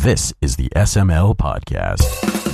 This is the SML Podcast.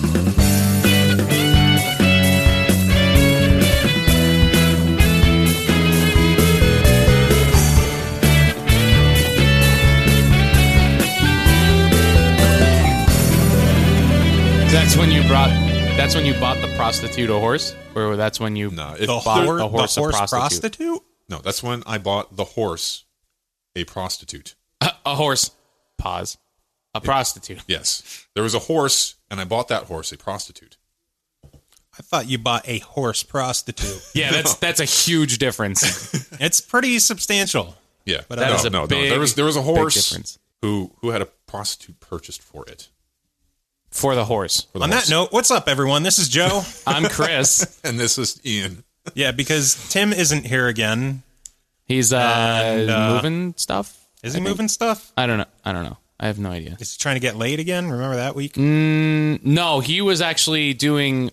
That's when you bought the prostitute a horse, or that's when you bought a horse a prostitute? No, that's when I bought the horse a prostitute. A horse. Pause. A prostitute. Yes, there was a horse, and I bought that horse a prostitute. I thought you bought a horse prostitute. Yeah, that's a huge difference. It's pretty substantial. Yeah, but that is a big, there was a horse difference. who had a prostitute purchased for it. For the horse. On that note, what's up, everyone? This is Joe. I'm Chris. And this is Ian. Yeah, because Tim isn't here again. He's moving stuff. Is he moving stuff? I don't know. I have no idea. Is he trying to get laid again? Remember that week? No, he was actually doing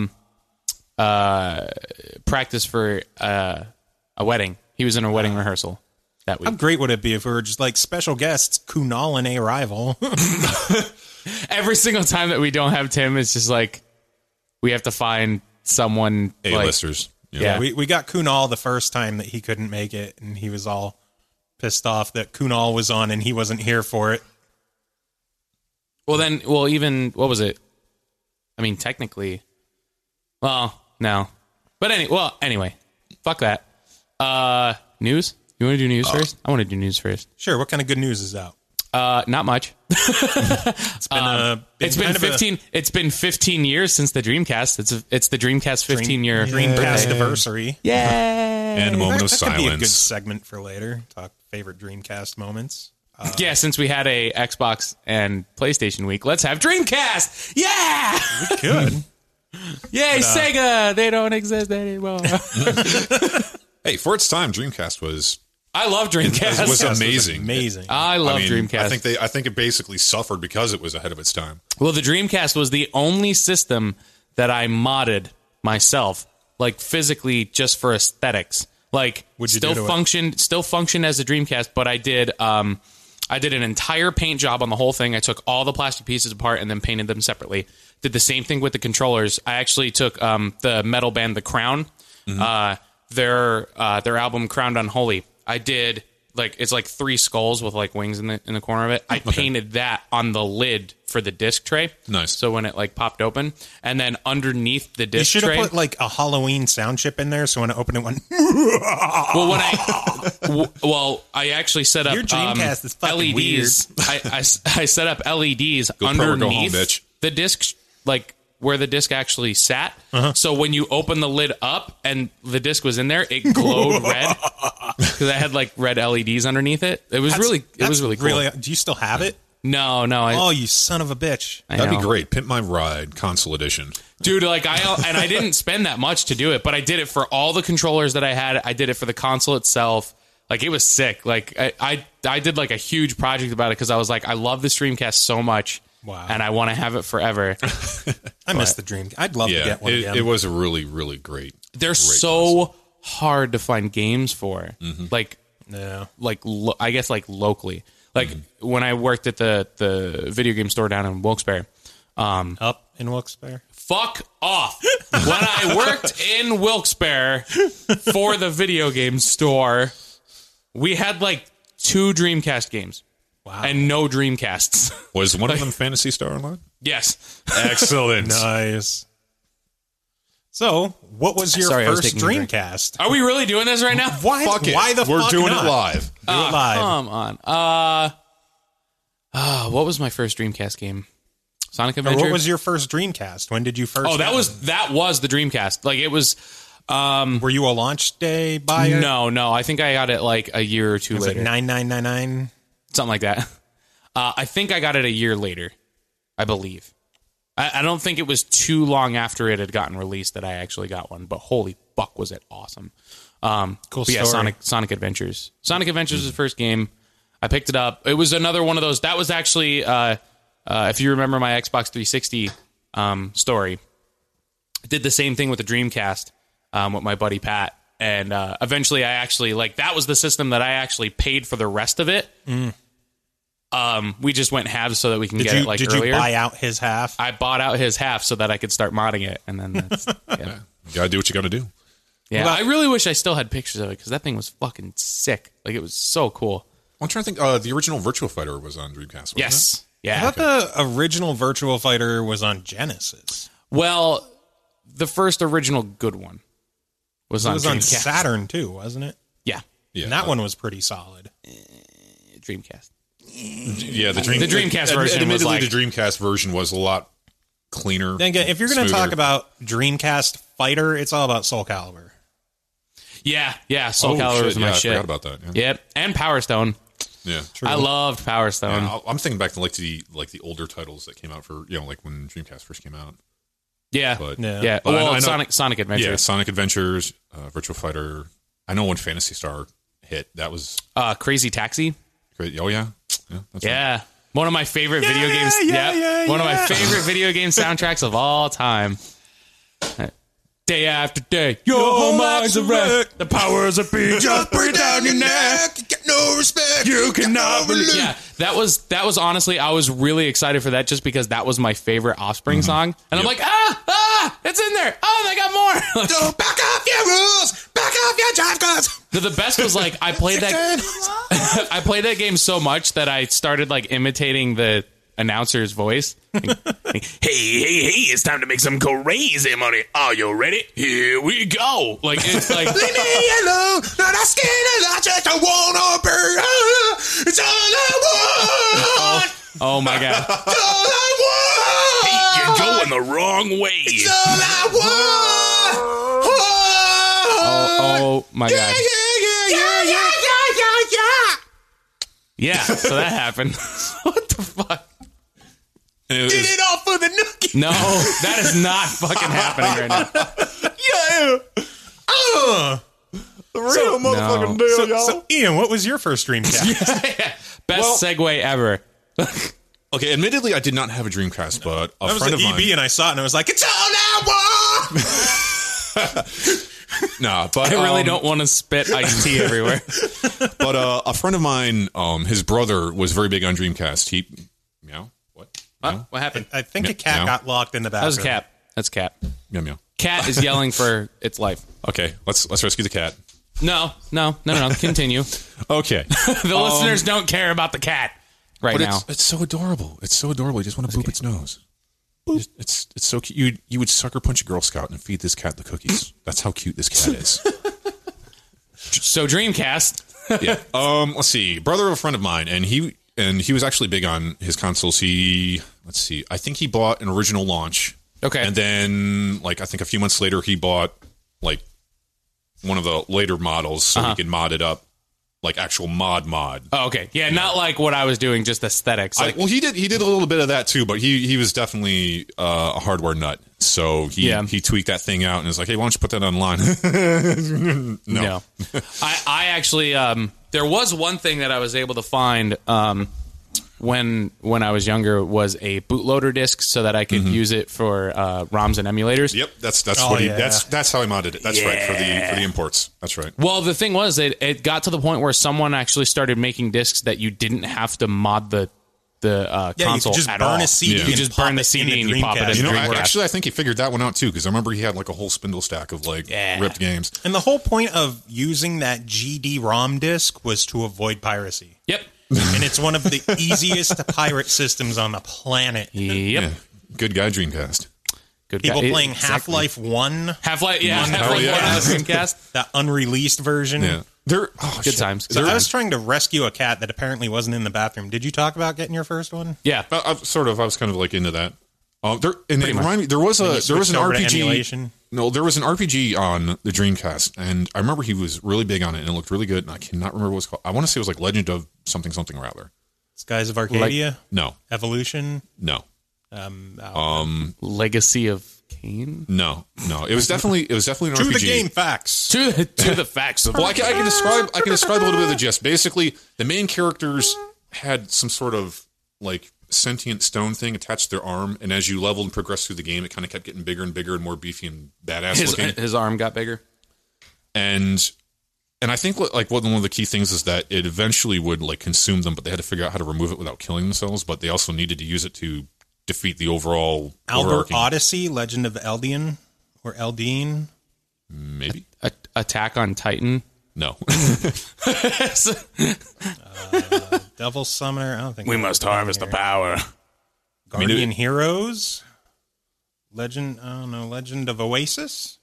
practice for a wedding. He was in a wedding rehearsal that week. How great would it be if we were just like special guests, Kunal and a rival? Every single time that we don't have Tim, it's just like we have to find someone. A-listers. Like, yeah. We got Kunal the first time that he couldn't make it, and he was all pissed off that Kunal was on and he wasn't here for it. Even, what was it? I mean, technically, no. But anyway, fuck that. News? You want to do news first? I want to do news first. Sure. What kind of good news is out? Not much. It's been 15 years since the Dreamcast. It's the Dreamcast 15 year Dreamcast anniversary. Yay! And a moment of that silence. Could be a good segment for later. Talk favorite Dreamcast moments. Yeah, since we had a Xbox and PlayStation week, let's have Dreamcast. Yeah, we could. Yay, Sega! They don't exist anymore. Hey, for its time, Dreamcast was. I love Dreamcast. It was amazing. I love Dreamcast. I think it basically suffered because it was ahead of its time. Well, the Dreamcast was the only system that I modded myself, like physically, just for aesthetics. Like, still functioned as a Dreamcast, but I did an entire paint job on the whole thing. I took all the plastic pieces apart and then painted them separately. Did the same thing with the controllers. I actually took the metal band The Crown, their album Crowned Unholy. I did it's like three skulls with like wings in the corner of it. I painted that on the lid for the disc tray. Nice. So when it like popped open, and then underneath the disc tray, you should have put like a Halloween sound chip in there. So when I opened it, went. I actually set up your Dreamcast is fucking LEDs. Weird. I set up LEDs Go pro or go home, underneath bitch. the disc, like where the disc actually sat. So when you open the lid up and the disc was in there, it glowed red because I had like red LEDs underneath it. It was really cool. Do you still have it? No. Oh, you son of a bitch! That'd be great. Pimp My Ride console edition, dude. Like I didn't spend that much to do it, but I did it for all the controllers that I had. I did it for the console itself. Like, it was sick. Like I did like a huge project about it because I was like, I love this Dreamcast so much. Wow. And I want to have it forever. I miss the Dream. I'd love to get one again. It was a really, really great. They're so hard to find games for. Like, I guess like locally. Like when I worked at the video game store down in Wilkes-Barre. Up in Wilkes-Barre? Fuck off. When I worked in Wilkes-Barre for the video game store, we had like 2 Dreamcast games. Wow. And no Dreamcasts. Was one of them Phantasy Star Online? Yes. Excellent. Nice. So, what was your first Dreamcast? Are we really doing this right now? Why? Fuck it. Why the We're fuck doing not? it live. Do it live. Come on. What was my first Dreamcast game? Sonic Adventure? Or what was your first Dreamcast? When did you first? Oh, that was the Dreamcast. Like, it was. Were you a launch day buyer? No. I think I got it like a year or two later. Was it $9,999? Something like that. I think I got it a year later, I believe. I don't think it was too long after it had gotten released that I actually got one, but holy fuck was it awesome. Cool story. Yeah, Sonic Adventures. Sonic Adventures was the first game. I picked it up. It was another one of those. That was actually, if you remember my Xbox 360 story, I did the same thing with the Dreamcast with my buddy Pat. And eventually I actually, that was the system that I actually paid for the rest of it. We just went halves so that we can Did get you it like did earlier. you buy out his half? I bought out his half so that I could start modding it, and then that's yeah. You gotta do what you gotta do. Yeah, I really wish I still had pictures of it because that thing was fucking sick. Like, it was so cool. I'm trying to think. The original Virtua Fighter was on Dreamcast. Wasn't Yes. It? Yeah. I thought the original Virtua Fighter was on Genesis. Well, the first original good one was It on was on Dreamcast. Saturn too, wasn't it? Yeah. Yeah. And that one was pretty solid. Dreamcast. Yeah. The Dreamcast version was Admittedly, like- the Dreamcast version was a lot cleaner. Then again, if you're going to smoother. talk about Dreamcast Fighter, it's all about Soul Calibur. Yeah. Soul Calibur was my I shit. forgot about that. Yeah. Yep. And Power Stone. Yeah. I loved Power Stone. Yeah, I'm thinking back to the older titles that came out for like when Dreamcast first came out. Yeah. But- Yeah. But I Well, know- Sonic Adventures. Yeah, Sonic Adventures, Virtua Fighter. I know when Phantasy Star hit, that was Crazy Taxi. great. Oh yeah, that's right. Yeah. One of my favorite video games. One of my favorite video game soundtracks of all time. Day after day, your whole mind's a wreck. The powers of being just break down your neck. Get no respect. You cannot believe. Yeah, that was honestly, I was really excited for that just because that was my favorite Offspring song, and I'm like, it's in there. Oh, they got more. Don't back off your rules. Back off your jive guns. The best was like I played that. I played that game so much that I started like imitating the announcer's voice. Like, hey, it's time to make some crazy money. Are you ready? Here we go. Like, it's like, Leave me alone. Not asking a lot, just I wanna be. It's all I want. oh my God. It's all I want. Hey, you're going the wrong way. It's all I want. Oh my God. Yeah. Yeah, so that happened. What the fuck? Get it off for the nookie. No, that is not fucking happening right now. Yeah. The real motherfucking deal, So, y'all. so, Ian, what was your first Dreamcast? Best segue ever. Okay, admittedly, I did not have a Dreamcast, but a That was friend the of EB, mine. and I saw it, and I was like, it's all I want. Nah, but I really don't want to spit iced tea everywhere. But a friend of mine, his brother was very big on Dreamcast. He, meow, what? Meow, What happened? I think a cat No. got locked in the That bathroom. was Cap. That's Cap. meow, meow. Cat is yelling for its life. Okay, let's rescue the cat. No. Continue. Okay, The listeners don't care about the cat right but now. it's so adorable. It's so adorable. You just want to boop its nose. It's so cute. You would sucker punch a Girl Scout and feed this cat the cookies. That's how cute this cat is. So Dreamcast. Yeah. Let's see. Brother of a friend of mine, and he was actually big on his consoles. Let's see. I think he bought an original launch. Okay. And then, like, I think a few months later, he bought like one of the later models so he could mod it up, like actual mod. Oh, okay. Yeah, not like what I was doing, just aesthetics. Like, Well, he did a little bit of that too, but he was definitely a hardware nut. So he tweaked that thing out and was like, hey, why don't you put that online? No. I actually there was one thing that I was able to find when I was younger was a bootloader disc so that I could use it for ROMs and emulators. Yep, that's Oh, what yeah. that's how he modded it. That's right for the imports. That's right. Well, the thing was, it got to the point where someone actually started making discs that you didn't have to mod the Yeah, you console could just at burn all. a CD. Yeah. and You just pop burn the it CD in and you pop it in Dreamcast. the Dreamcast. Actually, I think he figured that one out too because I remember he had like a whole spindle stack of like ripped games. And the whole point of using that GD-ROM disc was to avoid piracy. Yep. And it's one of the easiest to pirate systems on the planet. Yep. Yeah. Good guy, Dreamcast. Good People guy. playing Exactly. Half-Life 1, Half-Life, yeah, Hell Half-Life yeah. 1 on the Dreamcast. that unreleased version. Yeah, Good times. So I was trying to rescue a cat that apparently wasn't in the bathroom. Did you talk about getting your first one? Yeah. I was kind of like into that. It reminded me, there was an switched over to RPG. emulation? No, there was an RPG on the Dreamcast, and I remember he was really big on it, and it looked really good. And I cannot remember what it was called. I want to say it was like Legend of something or other. Skies of Arcadia? No, Evolution? no, Legacy of Kain. no. It was definitely an To RPG. the game facts. To the facts of Well, I can describe a little bit of the gist. Basically, the main characters had some sort of like sentient stone thing attached to their arm, and as you leveled and progressed through the game, it kind of kept getting bigger and bigger and more beefy and badass looking. his arm got bigger. And And I think like one of the key things is that it eventually would like consume them, but they had to figure out how to remove it without killing themselves. But they also needed to use it to defeat the overall Albert overarching- Odyssey, Legend of Eldian or Eldine. Maybe Attack on Titan. no. Devil Summoner. I don't think We must harvest the power. Guardian Heroes. Legend. I don't know. Legend of Oasis.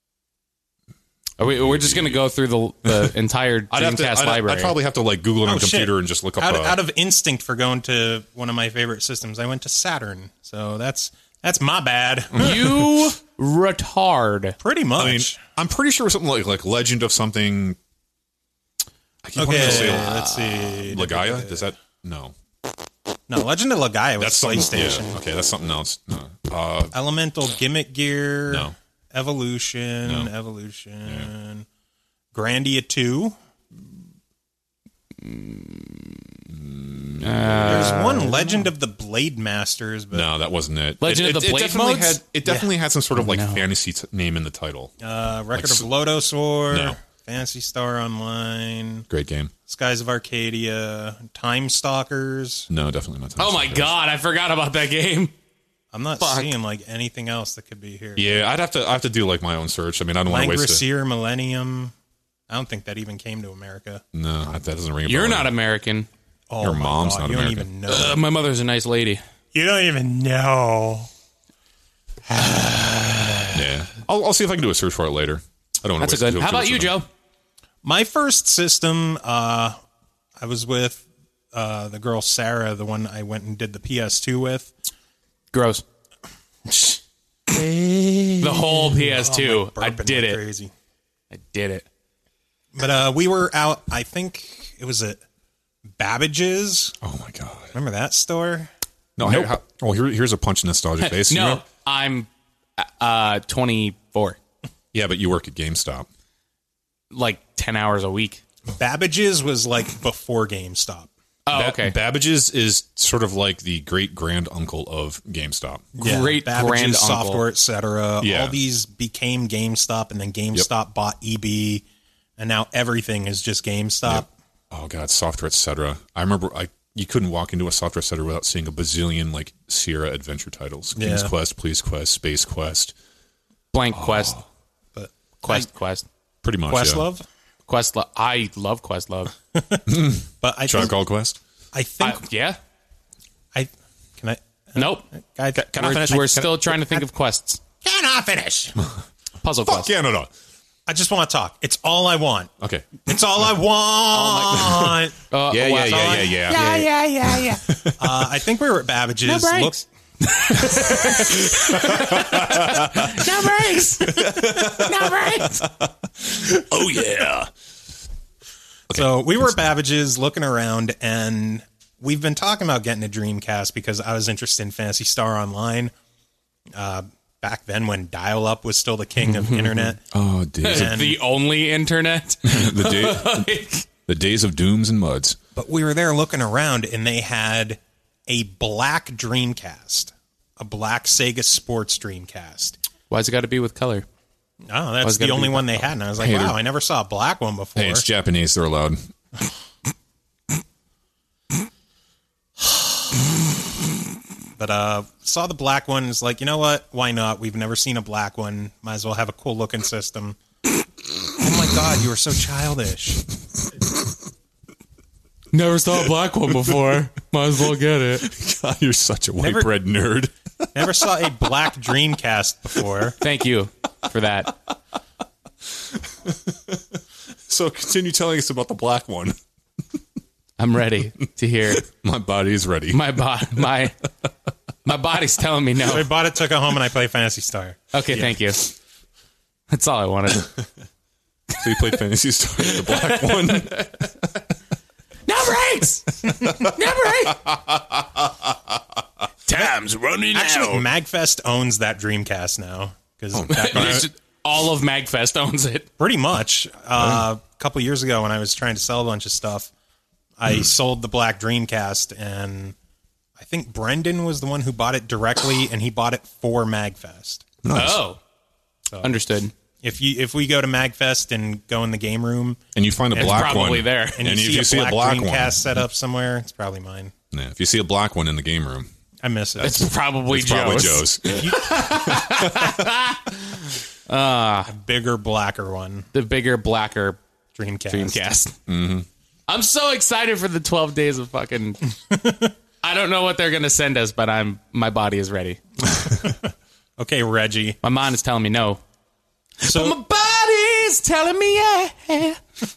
We're just going to go through the entire Dreamcast library. I'd probably have to like Google it on a shit. computer and just look up. Out of instinct for going to one of my favorite systems, I went to Saturn. So that's my bad. You retard. Pretty much. I mean, I'm pretty sure something like Legend of something. I keep wanting to say let's see. Legaia. Does that no? No, Legend of Legaia was That's something. PlayStation. Yeah, okay, that's something else. No. Elemental Gimmick Gear. No. Evolution. No. Evolution. Grandia 2. There's one Legend of the Blade Masters, but No, that wasn't it. Legend of the Blade definitely modes? had. It definitely had some sort of fantasy name in the title. Record of s- Lotosor, No. Fantasy Star Online, Great game. Skies of Arcadia, Time Stalkers. No, definitely not. Oh my God, I forgot about that game. I'm not Fuck. seeing like anything else that could be here. Yeah, I have to do like my own search. I mean, I don't want to waste it. Langrisseer Millennium. I don't think that even came to America. No, that doesn't ring a bell. You're not American. Oh, Your my mom's God, not you American. don't even know. My mother's a nice lady. You don't even know. Yeah, I'll see if I can do a search for it later. I don't want That's to a waste good. too How about much you, of them. Joe? My first system, I was with the girl Sarah, the one I went and did the PS2 with. Gross. The whole PS2. I Burping did like it. Crazy. I did it. But we were out, I think it was at Babbage's. Oh my god. Remember that store? No. Nope. Here's a punch in nostalgic face. You No, know? I'm 24. Yeah, but you work at GameStop. Like 10 hours a week. Babbage's was like before GameStop. Oh, okay. Babbage's is sort of like the great grand uncle of GameStop. Great Babbage's, grand uncle. Software, etc. Yeah. All these became GameStop, and then GameStop bought EB, and now everything is just GameStop. Yep. Oh god, Software, etc. I remember you couldn't walk into a Software, etc. without seeing a bazillion like Sierra adventure titles: King's Yeah. Quest, Police Quest, Space Quest. Blank Quest. But Quest. Pretty much. Questlove. Questlove. I love Questlove. But I Tribe think, Called Quest. I think Yeah. can I? Nope. Can I finish? We're still trying to think of quests. Can I finish? Puzzle Fuck quest. Canada. I just want to talk. It's all I want. Okay. It's all I want. Yeah. Yeah. I think we were at Babbage's. No breaks. No breaks. No breaks. Oh yeah. So we were at Babbage's looking around, and we've been talking about getting a Dreamcast because I was interested in Phantasy Star Online. Back then, when dial-up was still the king of internet. Oh, days of, The only internet. the days of dooms and muds. But we were there looking around, and they had a black Dreamcast, a black Sega Sports Dreamcast. Why's it got to be with color? Oh, that's it's the gotta only be- one they had, and I was like, Hey, wow, they're- I never saw a black one before. Hey, it's Japanese. They're allowed. But saw the black one, is like, you know what? Why not? We've never seen a black one. Might as well have a cool looking system. Oh my god, you were so childish. Never saw a black one before. Might as well get it. God, you're such a white Never- bread nerd. Never saw a black Dreamcast before. Thank you for that. So continue telling us about the black one. I'm ready to hear. My body is ready. My body's telling me So I no. bought it, took it home, and I played Phantasy Star. Okay, thank you. That's all I wanted. So you played Fantasy Star, the black one. No breaks. No breaks. Time's running Actually, MagFest owns that Dreamcast now. Because All of MagFest owns it. pretty much, a couple years ago when I was trying to sell a bunch of stuff, I sold the black Dreamcast, and I think Brendan was the one who bought it directly, and he bought it for MagFest. Nice. Oh, understood. If we go to MagFest and go in the game room and you find a black one, probably there. and if you see a black Dreamcast one set up somewhere, it's probably mine. Yeah, if you see a black one in the game room, I miss it. It's probably Joe's. A bigger, blacker one. The bigger, blacker Dreamcast. Mm-hmm. I'm so excited for the 12 days of fucking... I don't know what they're going to send us, but my body is ready. Okay, Reggie. My mind is telling me no. So, But my body's telling me yeah.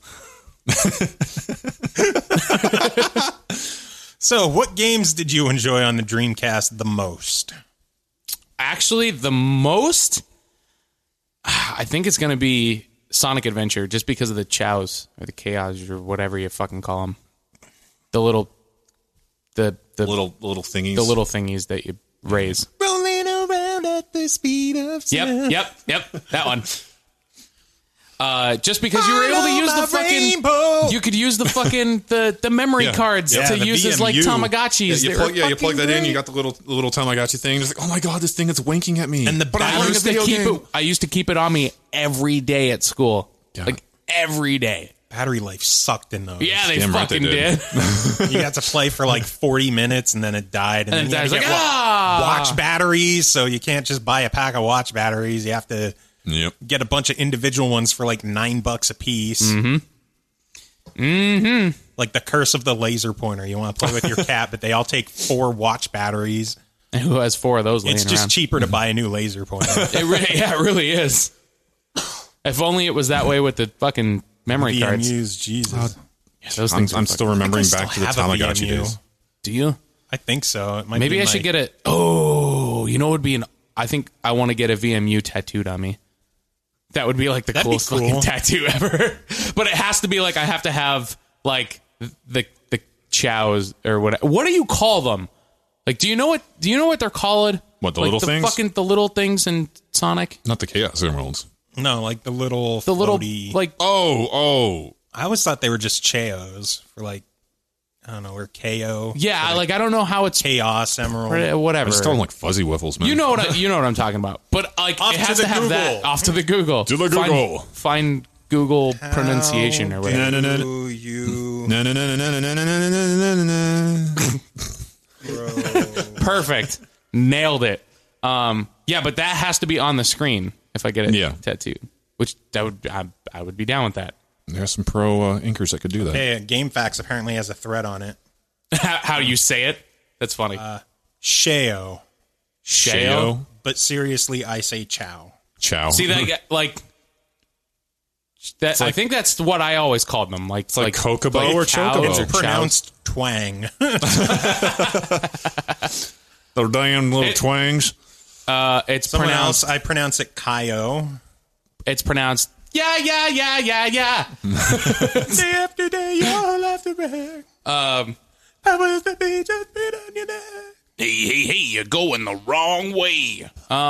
So, what games did you enjoy on the Dreamcast the most? Actually, the most... I think it's going to be Sonic Adventure, just because of the chows, or the chaos, or whatever you fucking call them. The little... The little thingies. The little thingies that you raise. Rolling around at the speed of sound. Yep. That one. Just because you were able to use the fucking... rainbow. You could use the fucking... the memory cards Yeah, to the use as like VMU. Tamagotchis. You plug that in, you got the little Tamagotchi thing. It's like, oh my god, this thing is winking at me. And the but I'm battery- playing a I used to keep it on me every day at school. Yeah. Like, every day. Battery life sucked in those. Yeah, they Damn right they fucking did. did. You got to play for like 40 minutes and then it died. And, And then it you dies had to like, get watch batteries. So you can't just buy a pack of watch batteries. You have to Yep. get a bunch of individual ones for like $9 a piece. Like the Curse of the Laser Pointer. You want to play with your cat, but they all take 4 watch batteries. And who has 4 of those laying It's just around? cheaper to buy a new laser pointer. It really is. If only it was that way with the fucking memory cards. VMUs, Jesus. Yeah, those things I'm are still fucking- remembering I back to the still have a Tamagotchi VMU. days. Do you? I think so. It might Maybe be I should get it. Oh, you know what would be I think I want to get a VMU tattooed on me. That would be like the That'd be coolest cool. fucking tattoo ever. But it has to be like I have to have like the chows or what? What do you call them? Like, do you know what they're called? What, the like little things? Fucking the little things in Sonic. Not the Chaos Emeralds. No, like the little The little floaty- like Oh. I always thought they were just Cheos for like, I don't know, or KO. yeah. Like I don't know how it's Chaos Emerald. I whatever. just call them like fuzzy wiffles, man. You know what I'm talking about. But like Off it to has the to have that Google. off to the Google. To the Google. Find Google pronunciation or whatever. No. Ooh, you No. Perfect. Nailed it. Yeah, but that has to be on the screen if I get it tattooed. Which I would be down with that. There's some pro inkers that could do that. Hey, GameFAQs apparently has a thread on it. How do you say it? That's funny. Sheo. Sheo. But seriously, I say chow. Chow. See that like that? I think that's what I always called them. Like like Kokobo or cows Chocobo. or It's pronounced twang. The damn little It- twangs. It's Someone pronounced. else, I pronounce it Kaio. It's pronounced. Yeah. Day after day, all after day. Powers that be just beat on your neck. Hey, you're going the wrong way.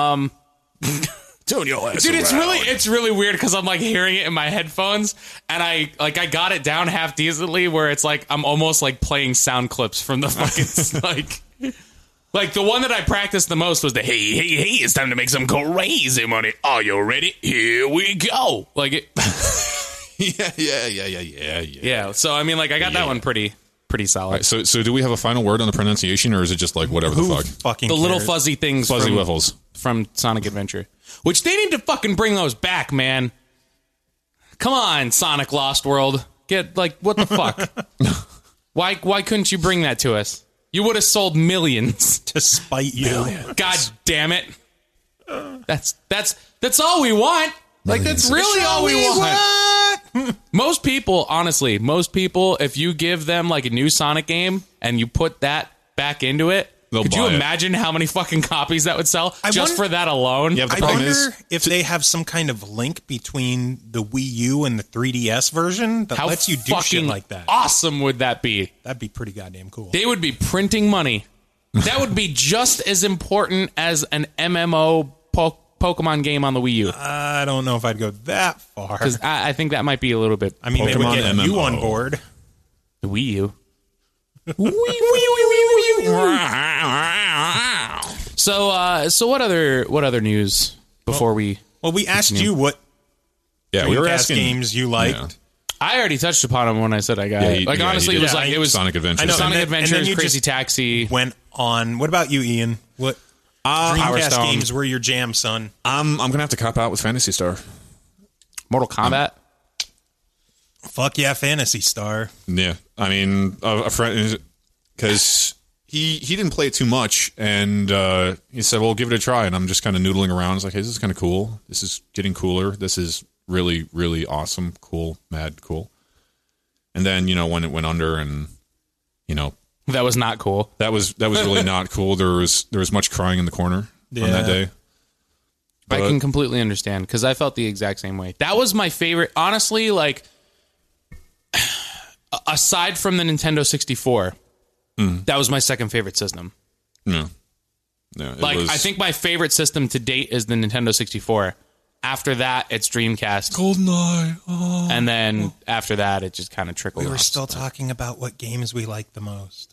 Turn your ass Dude, it's really weird because I'm like hearing it in my headphones, and I got it down half decently where it's like I'm almost like playing sound clips from the fucking like the one that I practiced the most was the hey, it's time to make some crazy money. Are you ready? Here we go. Like it. Yeah. So I mean, like I got that one pretty solid. So do we have a final word on the pronunciation, or is it just like whatever the fuck? Fucking The little cares? fuzzy things, Fuzzy wiffles. from Sonic Adventure, which they need to fucking bring those back, man. Come on, Sonic Lost World. Get like what the fuck? Why couldn't you bring that to us? You would have sold millions. to spite you. God damn it. That's all we want. Like that's really all we want. Most people, if you give them like a new Sonic game and you put that back into it, They'll could you buy it. imagine how many fucking copies that would sell I just wonder- for that alone? Yeah, but I the problem wonder is, if they have some kind of link between the Wii U and the 3DS version that How lets you do fucking shit like that. awesome would that be? That'd be pretty goddamn cool. They would be printing money. That would be just as important as an MMO Pokemon game on the Wii U. I don't know if I'd go that far. Because I think that might be a little bit. I mean, they would Pokemon get you MMO. on board. The Wii U. So what other news before we? Well, we asked you what Yeah, we were Dreamcast asking games you liked. Yeah. I already touched upon them when I said I got it. Like, honestly, it was like, it was Sonic Adventure. I know. Sonic And then Adventures, you Crazy just Taxi. Went on. What about you, Ian? What Power Dreamcast Stone. games were your jam, son? I'm gonna have to cop out with Phantasy Star. Mortal Kombat. Fuck yeah, Phantasy Star. Yeah, I mean, a friend, because he didn't play it too much, and he said, "Well, give it a try." And I'm just kind of noodling around. I was like, "Hey, this is kind of cool. This is getting cooler. This is really, really awesome, cool, mad, cool." And then when it went under, and That was not cool. that was really not cool. There was much crying in the corner on that day. I can completely understand because I felt the exact same way. That was my favorite. Honestly, like, aside from the Nintendo 64, that was my second favorite system. No, Like, I think my favorite system to date is the Nintendo 64. After that, it's Dreamcast. GoldenEye. And then after that, it just kind of trickled We were off. still talking about what games we like the most.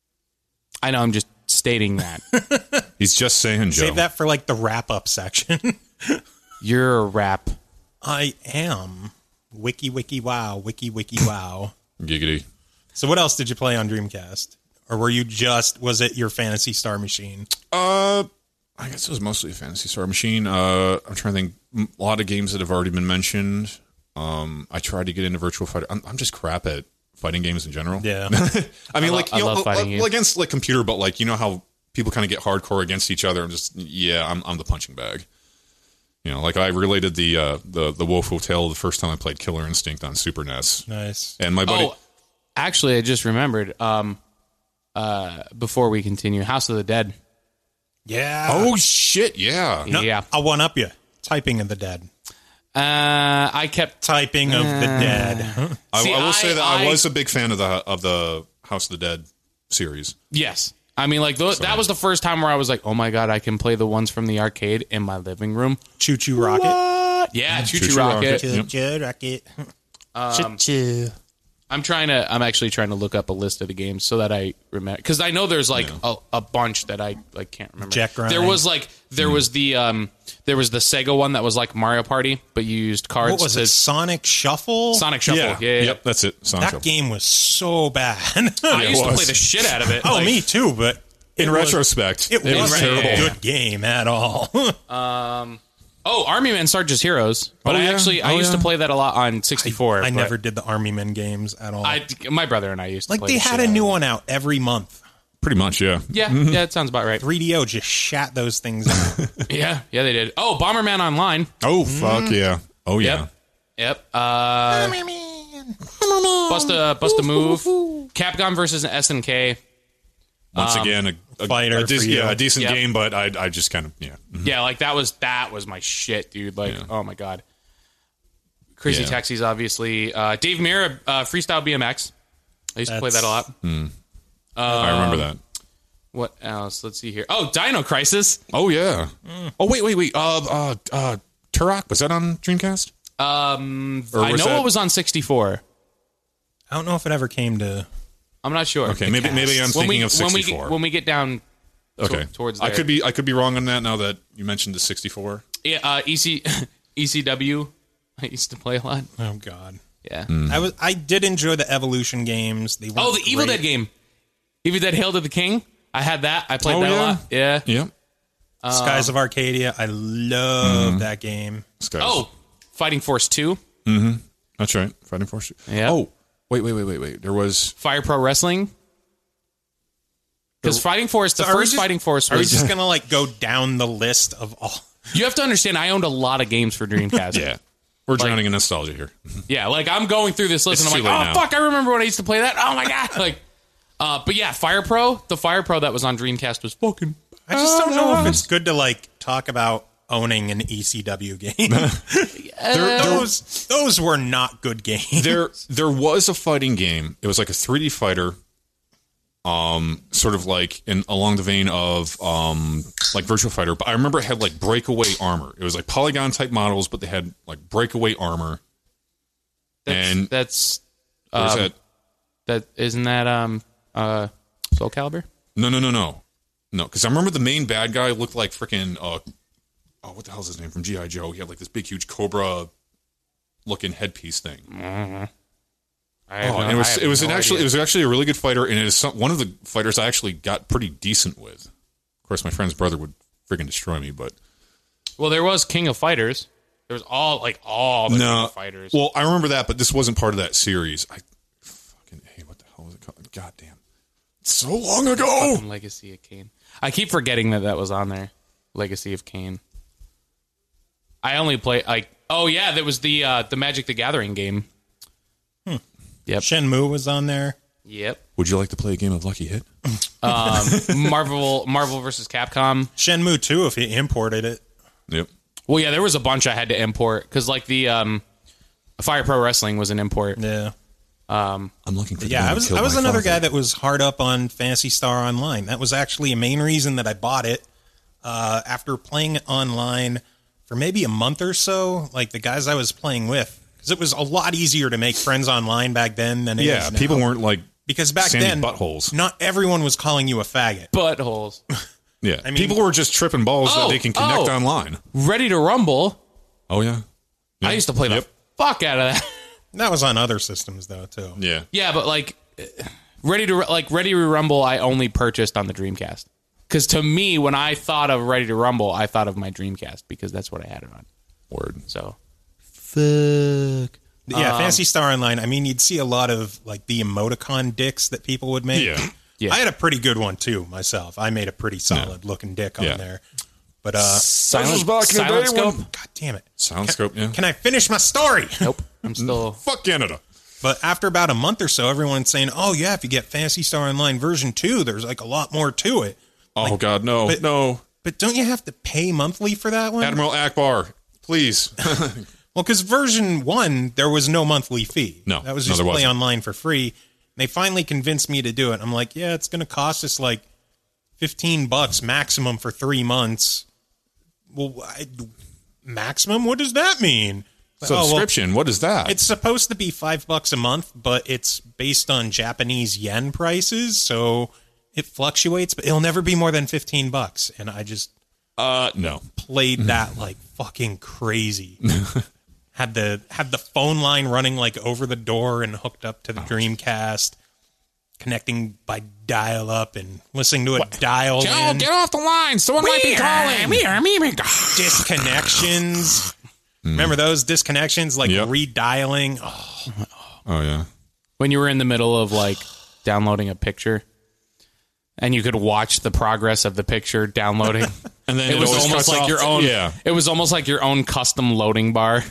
I know, I'm just stating that. He's just saying, Joe. Save that for like the wrap-up section. You're a rap. I am. Wiki wow. Wiki wow. Giggity. So what else did you play on Dreamcast? Or was it your Phantasy Star machine? I guess it was mostly a Phantasy Star machine. I'm trying to think. A lot of games that have already been mentioned. I tried to get into Virtua Fighter. I'm just crap at fighting games in general. Yeah. I mean, I love fighting games. against like computer, but like how people kind of get hardcore against each other. I'm the punching bag. Like I related the woeful tale the first time I played Killer Instinct on Super NES. Nice. And my buddy. Oh, actually, I just remembered. Before we continue, House of the Dead. Yeah. Oh shit! Yeah. No, yeah. I'll one up you. Typing of the Dead. I kept. Typing of the Dead. I will say that I was a big fan of the House of the Dead series. Yes. I mean, like, that was the first time where I was like, oh my God, I can play the ones from the arcade in my living room. Choo Choo Rocket. Yeah, Choo Choo Choo Choo Rocket. Rocket. Choo Rocket. I'm actually trying to look up a list of the games so that I remember, because I know there's like a bunch that I like can't remember. Jack Grind. There was the Sega one that was like Mario Party, but you used cards. What was it? Sonic Shuffle? Sonic Shuffle. Yeah. Yep, that's it. Sonic That Shuffle. game was so bad. I used to was. play the shit out of it. Oh, Like, me too, but In retrospect, it was terrible. a good game at all. Army Men Sarge's Heroes. But Oh, I yeah. actually I Oh, used to yeah. play that a lot on 64. I but never did the Army Men games at all. My brother and I used to like play they the had shit a out new of it. one out every month. pretty much, yeah. Yeah, it sounds about right. 3DO just shat those things out. Yeah, they did. Oh, Bomberman Online. Oh fuck yeah! Oh yeah! Yep. Bust a move. Capcom versus SNK. Once again, a Fighter for you. a decent Yep. game, but I just kind of Yeah, like that was my shit, dude. Like, oh my God. Crazy Yeah. Taxis, obviously. Dave Mirra, Freestyle BMX. I used to play that a lot. I remember that. What else? Let's see here. Oh, Dino Crisis. Oh yeah. Oh wait. Turok, was that on Dreamcast? I was know that- it was on 64. I don't know if it ever came to. I'm not sure. Okay, maybe I'm thinking of 64. When we get down Okay, towards there. I could be wrong on that. Now that you mentioned the 64. Yeah, ECW. I used to play a lot. Oh God. Yeah. I did enjoy the Evolution games. They Oh, weren't the Evil great. Dead game. Evil Dead Hail to the King. I had that. I played Oh, that a yeah? lot. Yeah. Yep. Skies of Arcadia. I love that game. Skies. Oh, Fighting Force 2. that's right. Fighting Force. Yeah. Oh, wait. There was. Fire Pro Wrestling. Because Fighting Force, the So are we first just- Fighting Force Are we was... just gonna like go down the list of all? You have to understand, I owned a lot of games for Dreamcast. Yeah, we're drowning in nostalgia here. Yeah, like I'm going through this list It's and I'm too like, late oh, now. fuck, I remember when I used to play that. Oh, my God. Like, but yeah, Fire Pro, the Fire Pro that was on Dreamcast was fucking... I just don't know if it's good to like talk about owning an ECW game. Those were not good games. There was a fighting game. It was like a 3D fighter, sort of like along the vein of like Virtua Fighter. But I remember it had like breakaway armor. It was like polygon type models, but they had like breakaway armor. And- that's Where's that? that isn't that Soul Calibur? No, because I remember the main bad guy looked like freaking what the hell's his name from G.I. Joe? He had like this big huge cobra looking headpiece thing. Mm-hmm. It was actually a really good fighter, and it is one of the fighters I actually got pretty decent with. Of course, my friend's brother would friggin' destroy me, but well, there was King of Fighters. There was all the King of Fighters. Well, I remember that, but this wasn't part of that series. What the hell was it called? God damn, it's so long ago. Fucking Legacy of Kain. I keep forgetting that was on there. Legacy of Kain. I only play there was the Magic the Gathering game. Yep. Shenmue was on there. Yep. Would you like to play a game of Lucky Hit? Marvel versus Capcom. Shenmue 2 if you imported it. Yep. Well, yeah, there was a bunch I had to import because like the Fire Pro Wrestling was an import. Yeah. I'm looking for. Yeah, I was another guy that was hard up on Phantasy Star Online. That was actually a main reason that I bought it. After playing online for maybe a month or so, like the guys I was playing with, because it was a lot easier to make friends online back then than it is now. People weren't like because back sandy then buttholes. Not everyone was calling you a faggot. Buttholes. Yeah, I mean, people were just tripping balls that they can connect online. Ready to Rumble. Oh yeah. I used to play the fuck out of that. That was on other systems though too. Yeah. Yeah, but like Ready to Rumble, I only purchased on the Dreamcast. Because to me, when I thought of Ready to Rumble, I thought of my Dreamcast because that's what I had it on. Word. So, fuck. Yeah, Phantasy Star Online. I mean, you'd see a lot of like the emoticon dicks that people would make. Yeah. I had a pretty good one too myself. I made a pretty solid looking dick on there. But Silent Scope. God damn it. Silent Scope. Yeah. Can I finish my story? Nope. I'm still. Fuck Canada. But after about a month or so, everyone's saying, "Oh yeah, if you get Phantasy Star Online version 2, there's like a lot more to it." Oh God, no, no. But don't you have to pay monthly for that one? Admiral Akbar, please. Well, because version 1, there was no monthly fee. No, that was just play online for free. They finally convinced me to do it. I'm like, yeah, it's going to cost us like $15 maximum for 3 months. Well, maximum? What does that mean? Subscription? What is that? It's supposed to be $5 a month, but it's based on Japanese yen prices, so it fluctuates. But it'll never be more than $15. And I just played that like fucking crazy. Had the phone line running like over the door and hooked up to the Dreamcast, connecting by dial up and listening to a dial in. Get off the line! Someone might be calling. Disconnections. Remember those disconnections? Like redialing. Oh yeah. When you were in the middle of like downloading a picture, and you could watch the progress of the picture downloading. And then it was almost like your own. Yeah. It was almost like your own custom loading bar. And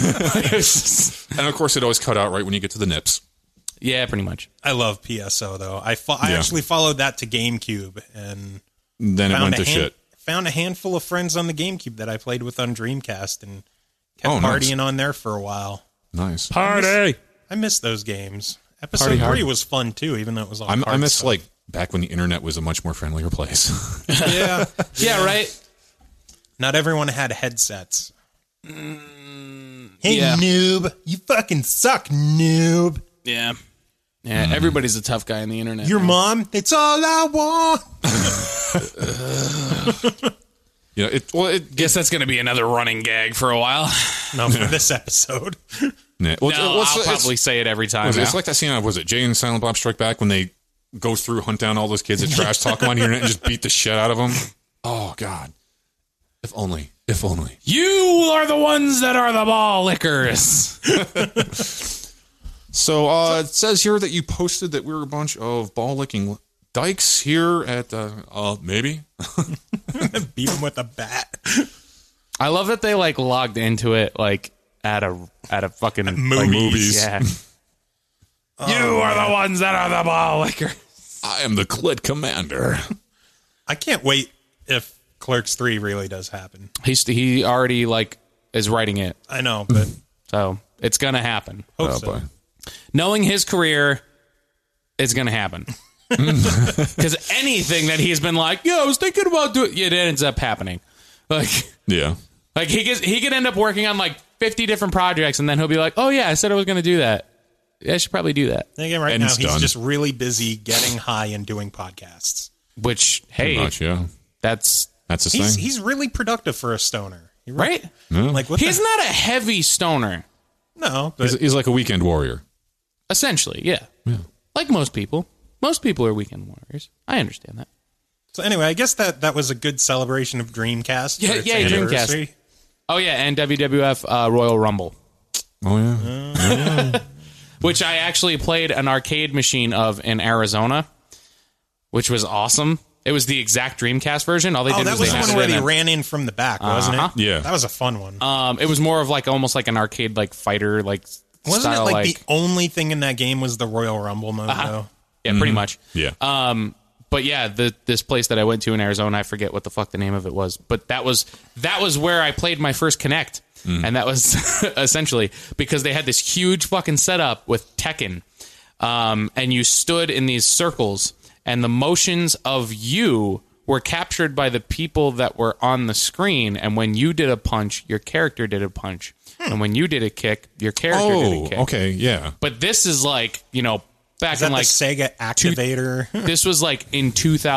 of course, it always cut out right when you get to the nips. Yeah, pretty much. I love PSO though. I actually followed that to GameCube, and then it went to shit. Found a handful of friends on the GameCube that I played with on Dreamcast, and kept partying on there for a while. Nice party. I miss those games. Episode 3 was fun too, even though it was all. I miss like back when the internet was a much more friendlier place. Yeah. Yeah, right. Not everyone had headsets. Hey, noob. You fucking suck, noob. Yeah. Yeah, everybody's a tough guy on the internet. Your mom, it's all I want. Guess that's going to be another running gag for a while. No, for this episode. Yeah. Well, I'll probably say it every time. It's like that scene, was it Jay and Silent Bob Strike Back, when they go through, hunt down all those kids that trash talk them on the internet and just beat the shit out of them? Oh, God. If only. If only. You are the ones that are the ball lickers. So it says here that you posted that we were a bunch of ball-licking dykes here at, maybe? Beat them with a bat. I love that they, like, logged into it, like, at a fucking... movies. Yeah. You are the ones that are the ball lickers. I am the Clit Commander. I can't wait if Clerks 3 really does happen. He already, like, is writing it. I know, but... So, it's going to happen. Hope so. Boy. Knowing his career, it's going to happen. Because anything that he's been like, I was thinking about doing... It ends up happening. Like... Yeah. Like, he could end up working on, like, 50 different projects, and then he'll be like, oh, yeah, I said I was going to do that. Yeah, I should probably do that. Again, right now, he's just really busy getting high and doing podcasts. Which, hey, much, yeah. that's the thing. He's really productive for a stoner. Right? Yeah. Like, he's not a heavy stoner. No, but He's like a weekend warrior. Essentially, yeah. Like most people. Most people are weekend warriors. I understand that. so anyway, I guess that was a good celebration of Dreamcast. Yeah, for its yeah, Dreamcast. anniversary. Oh, yeah, and WWF Royal Rumble, Oh, yeah. which I actually played an arcade machine of in Arizona, which was awesome. It was the exact Dreamcast version. All they Oh, did that was was they the one added where in they a- ran in from the back, wasn't it? Yeah. That was a fun one. It was more of like almost like an arcade like fighter like Wasn't style it like the only thing in that game was the Royal Rumble mode, though? yeah, pretty much. Yeah. But yeah, this place that I went to in Arizona, I forget what the fuck the name of it was, but that was where I played my first Kinect, and that was essentially because they had this huge fucking setup with Tekken, and you stood in these circles, and the motions of you were captured by the people that were on the screen, and when you did a punch, your character did a punch, and when you did a kick, your character did a kick. Okay, yeah. But this is like back Is that in like the Sega Activator? this was like in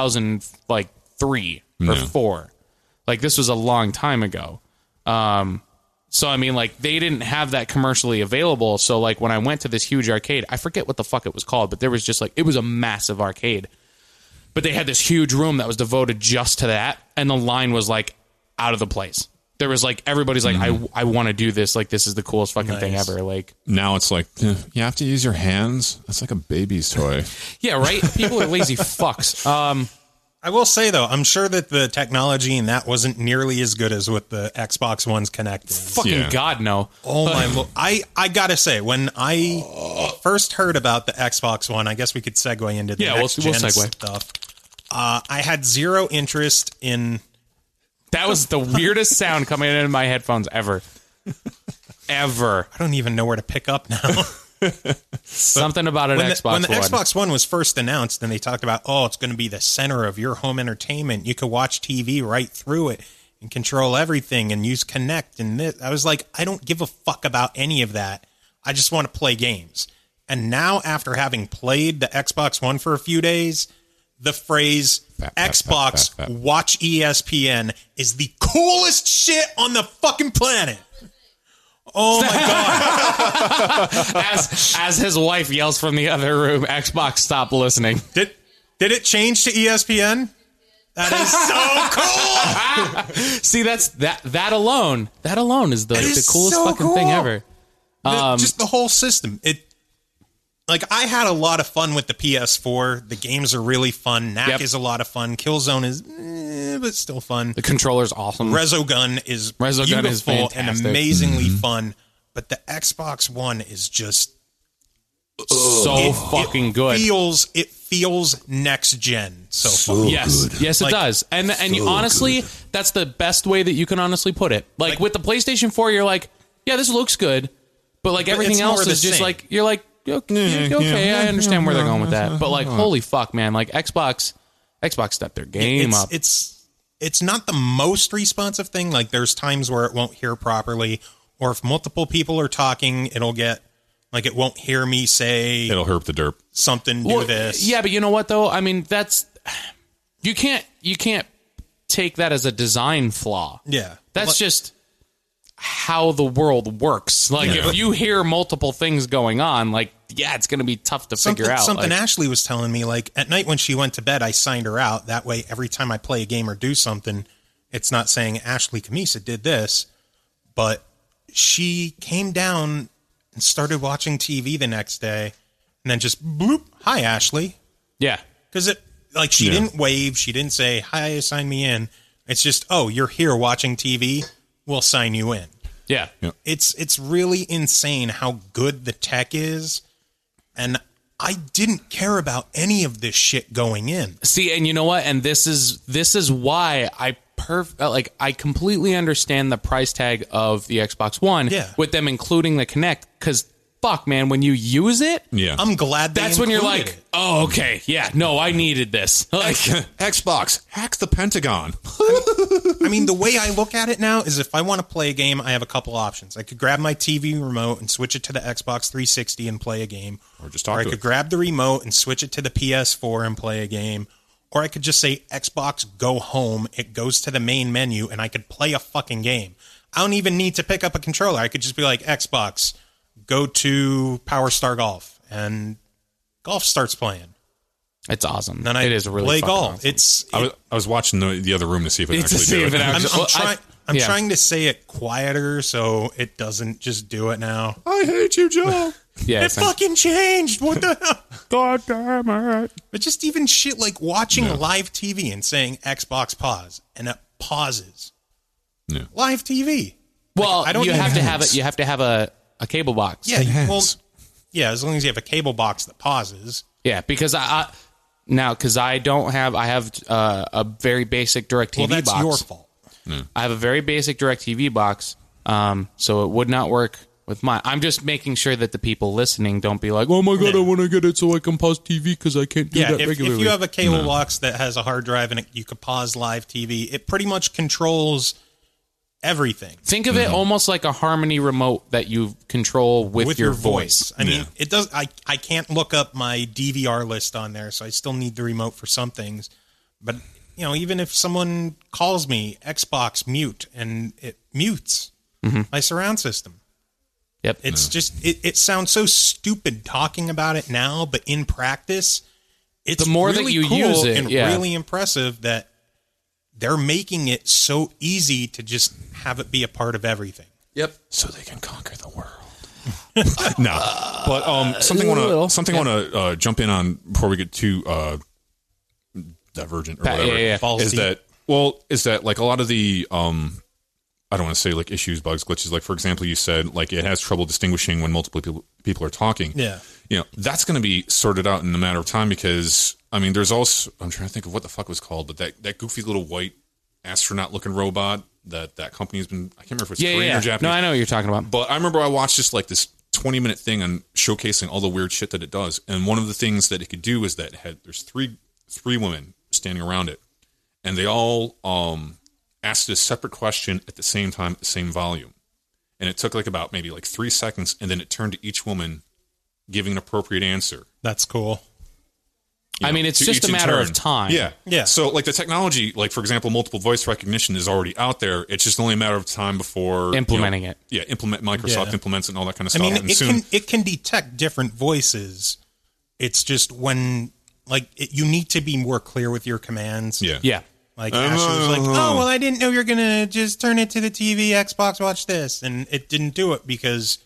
2003 or 4. Like this was a long time ago. So I mean, like they didn't have that commercially available. So like when I went to this huge arcade, I forget what the fuck it was called, but there was just like it was a massive arcade. But they had this huge room that was devoted just to that, and the line was like out of the place. There was like everybody's like, I want to do this. Like this is the coolest fucking thing Nice. ever. Like Now it's like, you have to use your hands? That's like a baby's toy. yeah, right. People are lazy fucks. I will say, though, I'm sure that the technology in that wasn't nearly as good as with the Xbox One's Kinect is. Fucking Yeah. God, no. Oh my! I gotta say, when I first heard about the Xbox One, I guess we could segue into the Yeah, we'll next gen segue. stuff. I had zero interest in. That was the weirdest sound coming in my headphones ever. Ever. I don't even know where to pick up now. Something about an when Xbox when the One. Xbox One was first announced, and they talked about, it's going to be the center of your home entertainment. You could watch TV right through it and control everything and use Kinect and this. I was like, I don't give a fuck about any of that. I just want to play games. And now, after having played the Xbox One for a few days, the phrase Xbox Watch ESPN is the coolest shit on the fucking planet. Oh my god! as his wife yells from the other room, Xbox, stop listening. Did it change to ESPN? That is so cool. See, that's that alone. That alone is the is coolest so fucking thing cool. ever. Just the whole system. I had a lot of fun with the PS4. The games are really fun. Knack Yep. is a lot of fun. Killzone is, but still fun. The controller's awesome. Resogun is Resogun is beautiful and fantastic. amazingly fun. But the Xbox One is just so fucking good. It feels next gen. So fun. Yes, it does. And honestly, that's the best way that you can honestly put it. Like with the PlayStation 4, you're like, yeah, this looks good, but like everything it's more else the is just same. like you're like, okay, I understand where they're going with that. But like, holy fuck, man! Like Xbox stepped their game up. It's not the most responsive thing. Like there's times where it won't hear properly, or if multiple people are talking, it'll get like it won't hear me say It'll herp the derp. something. Do Well, this. Yeah, but you know what though? I mean, that's you can't take that as a design flaw. Yeah. That's just how the world works. Like if you hear multiple things going on, like yeah, it's going to be tough to figure out. Something like, Ashley was telling me, like at night when she went to bed, I signed her out. That way, every time I play a game or do something, it's not saying Ashley Camisa did this, but she came down and started watching TV the next day, and then just bloop, hi Ashley, yeah. because she didn't wave, she didn't say hi, sign me in. It's just you're here watching TV, we'll sign you in. Yeah. It's really insane how good the tech is, and I didn't care about any of this shit going in. See, and you know what? And this is why I completely understand the price tag of the Xbox One with them including the Kinect, because fuck, man, when you use it, I'm glad that's when you're included like, it. oh, okay, yeah, no, I needed this. Like, Xbox hacks the Pentagon. I mean, the way I look at it now is if I want to play a game, I have a couple options. I could grab my TV remote and switch it to the Xbox 360 and play a game. Or just talk I to could it. grab the remote and switch it to the PS4 and play a game. Or I could just say, Xbox, go home. It goes to the main menu, and I could play a fucking game. I don't even need to pick up a controller. I could just be like, Xbox, go to Power Star Golf, and golf starts playing. It's awesome. Then it is really play fucking golf. Awesome. I was watching the other room to see if it actually did it. I'm trying to say it quieter so it doesn't just do it now. I hate you, Joe. Yeah, it fucking changed. What the hell? God damn it. But just even shit like watching live TV and saying Xbox pause, and it pauses. Yeah. Live TV. Well, I don't you have to have enhance. it. You have to have a cable box. Yeah, Enhance. as long as you have a cable box that pauses. Yeah, because I have a very basic DirecTV Well, that's box. your fault. I have a very basic DirecTV box, so it would not work with mine. I'm just making sure that the people listening don't be like, "Oh my god, I want to get it so I can pause TV because I can't do that regularly." If you have a cable box that has a hard drive and you could pause live TV, it pretty much controls everything. Think of it almost like a Harmony remote that you control with your voice. I mean, it does. I can't look up my DVR list on there, so I still need the remote for some things. But even if someone calls me Xbox mute and it mutes my surround system. Yep. It's just it sounds so stupid talking about it now, but in practice, it's the more really that you cool use it, and yeah. really impressive that they're making it so easy to just have it be a part of everything. Yep. So they can conquer the world. No, but something I want to jump in on before we get too divergent or whatever. Is that like a lot of the I don't want to say like issues, bugs, glitches. Like for example, you said like it has trouble distinguishing when multiple people are talking. Yeah, that's going to be sorted out in a matter of time because I mean, there's also I'm trying to think of what the fuck was called, but that goofy little white astronaut looking robot that company's been I can't remember if it's Korean or Japanese. No, I know what you're talking about. But I remember I watched just like this 20-minute thing on showcasing all the weird shit that it does, and one of the things that it could do is that there's three women standing around it, and they all asked a separate question at the same time at the same volume, and it took like about maybe like 3 seconds, and then it turned to each woman giving an appropriate answer. that's cool. I mean, it's just a matter of time. Yeah. So, like the technology, like for example, multiple voice recognition is already out there. It's just only a matter of time before implementing it. Yeah, Microsoft implements it and all that kind of stuff. I mean, it can detect different voices. It's just when you need to be more clear with your commands. Yeah. Like Ashley was like, "Oh, well, I didn't know you're gonna just turn it to the TV, Xbox, watch this," and it didn't do it because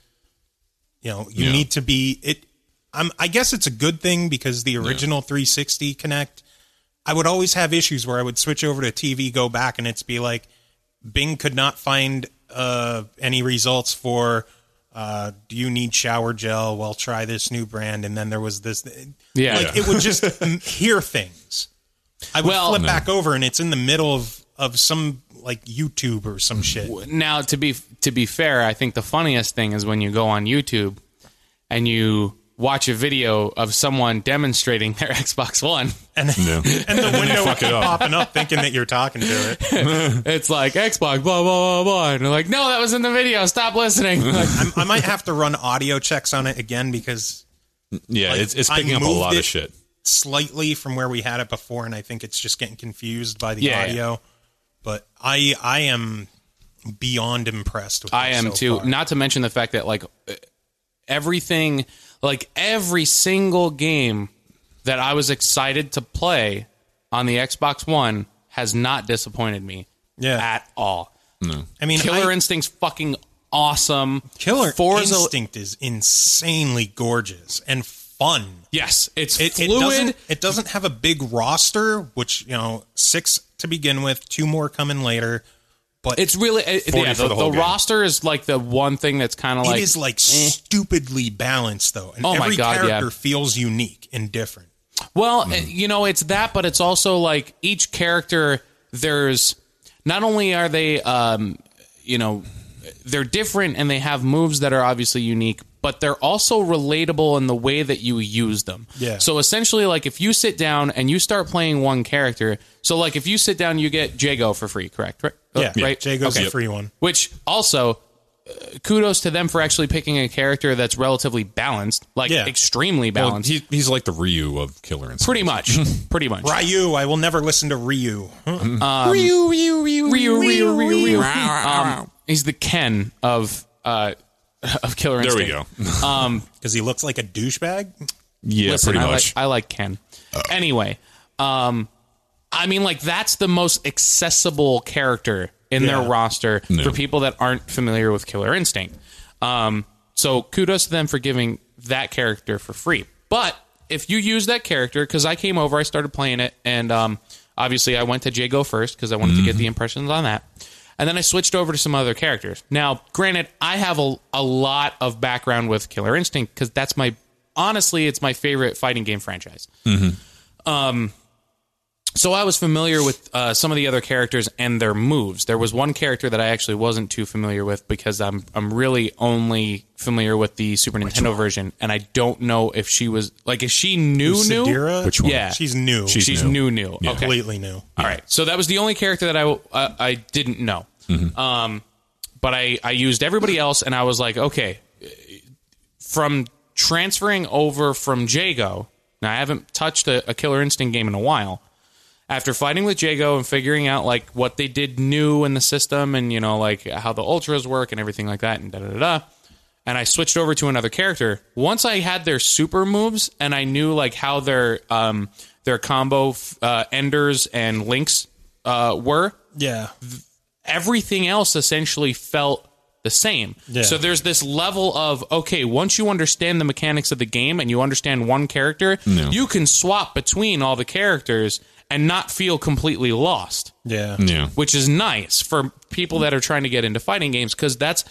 you need to be it. I guess it's a good thing because the original 360 Kinect, I would always have issues where I would switch over to TV, go back, and it's be like, Bing could not find any results for, do you need shower gel? Well, try this new brand. And then there was this. It would just hear things. I would flip back over, and it's in the middle of some like YouTube or some shit. Now, to be fair, I think the funniest thing is when you go on YouTube and you watch a video of someone demonstrating their Xbox One. And the window would keep popping up thinking that you're talking to it. It's like, Xbox, blah, blah, blah, blah. And they're like, no, that was in the video. Stop listening. I might have to run audio checks on it again because... it's picking up a lot of shit. Slightly from where we had it before, and I think it's just getting confused by the audio. Yeah. But I am beyond impressed with it. I am too. Far. Not to mention the fact that everything... every single game that I was excited to play on the Xbox One has not disappointed me at all. No. I mean, Killer Instinct's fucking awesome. Killer Instinct is insanely gorgeous and fun. Yes, it's fluid. It doesn't have a big roster, which 6 to begin with, 2 more coming later. But it's really the roster is like the one thing that's kind of like it is stupidly balanced though, and every character feels unique and different. Well, it's that, but it's also like each character. There's not only are they, they're different and they have moves that are obviously unique, but they're also relatable in the way that you use them. Yeah. So essentially, like if you sit down and you start playing one character, so like if you sit down, you get Jago for free, correct? Right? Yeah, right. Jago's a free one. Which also, kudos to them for actually picking a character that's relatively balanced, extremely balanced. Well, he's like the Ryu of Killer Instinct. Pretty much. Ryu, I will never listen to Ryu. Ryu. He's the Ken of of Killer There Instinct. we go. Because he looks like a douchebag. Yeah, Listen, pretty much. I like Ken. Anyway, I mean, like, that's the most accessible character in their roster for people that aren't familiar with Killer Instinct. So kudos to them for giving that character for free. But if you use that character, because I came over, I started playing it, and obviously I went to Jago first because I wanted to get the impressions on that. And then I switched over to some other characters. Now, granted, I have a lot of background with Killer Instinct because that's honestly, it's my favorite fighting game franchise. So I was familiar with some of the other characters and their moves. There was one character that I actually wasn't too familiar with because I'm really only familiar with the Super Nintendo version, and I don't know if she was like, is she new? Sadira? Which one? Yeah, She's new. She's new. Yeah. Okay, Completely new. all right. So that was the only character that I didn't know. But I used everybody else, and I was like, okay, from transferring over from Jago. Now I haven't touched a Killer Instinct game in a while. After fighting with Jago and figuring out like what they did new in the system, and like how the ultras work and everything like that, and da-da-da-da, and I switched over to another character. Once I had their super moves and I knew like how their combo enders and links were, Yeah. everything else essentially felt the same. Yeah. So there's this level of, okay, once you understand the mechanics of the game and you understand one character, you can swap between all the characters and not feel completely lost. Yeah. Yeah. Which is nice for people that are trying to get into fighting games, because that's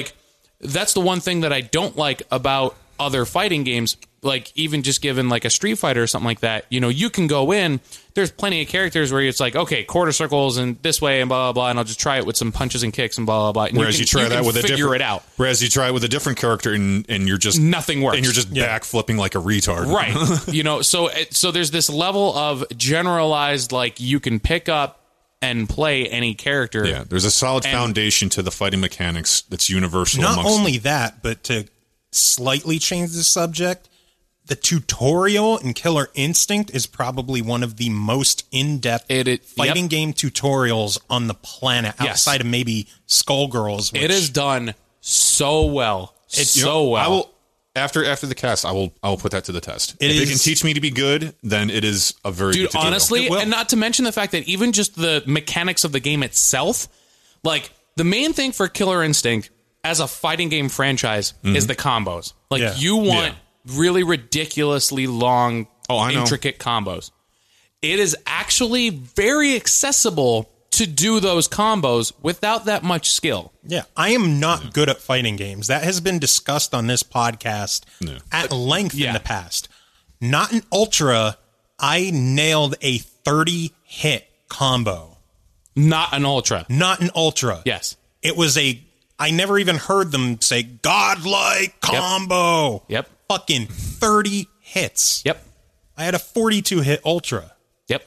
the one thing that I don't like about other fighting games. Like, even just given like a Street Fighter or something like that, you can go in, there's plenty of characters where it's like, okay, quarter circles and this way and blah, blah, blah, and I'll just try it with some punches and kicks and blah, blah, blah. And Whereas you try that with a different, figure it out. Whereas you try it with a different character and you're just Nothing works. and you're just back flipping like a retard. Right. So there's this level of generalized, like, you can pick up and play any character. Yeah, there's a solid foundation to the fighting mechanics that's universal. Not only that, but to slightly change the subject, the tutorial in Killer Instinct is probably one of the most in-depth fighting game tutorials on the planet, outside of maybe Skullgirls. It is done so well. It's so well. I will after the cast, I will put that to the test. If it can teach me to be good, then it is a very good tutorial. Honestly, and not to mention the fact that even just the mechanics of the game itself, like, the main thing for Killer Instinct as a fighting game franchise is the combos. Like, you want really ridiculously long, intricate combos. It is actually very accessible to do those combos without that much skill. Yeah, I am not good at fighting games. That has been discussed on this podcast at length in the past. Not in Ultra, I nailed a 30-hit combo. Not an Ultra. Not an Ultra. Yes. It was I never even heard them say godlike combo. Yep. Fucking 30 hits. Yep. I had a 42-hit Ultra. Yep.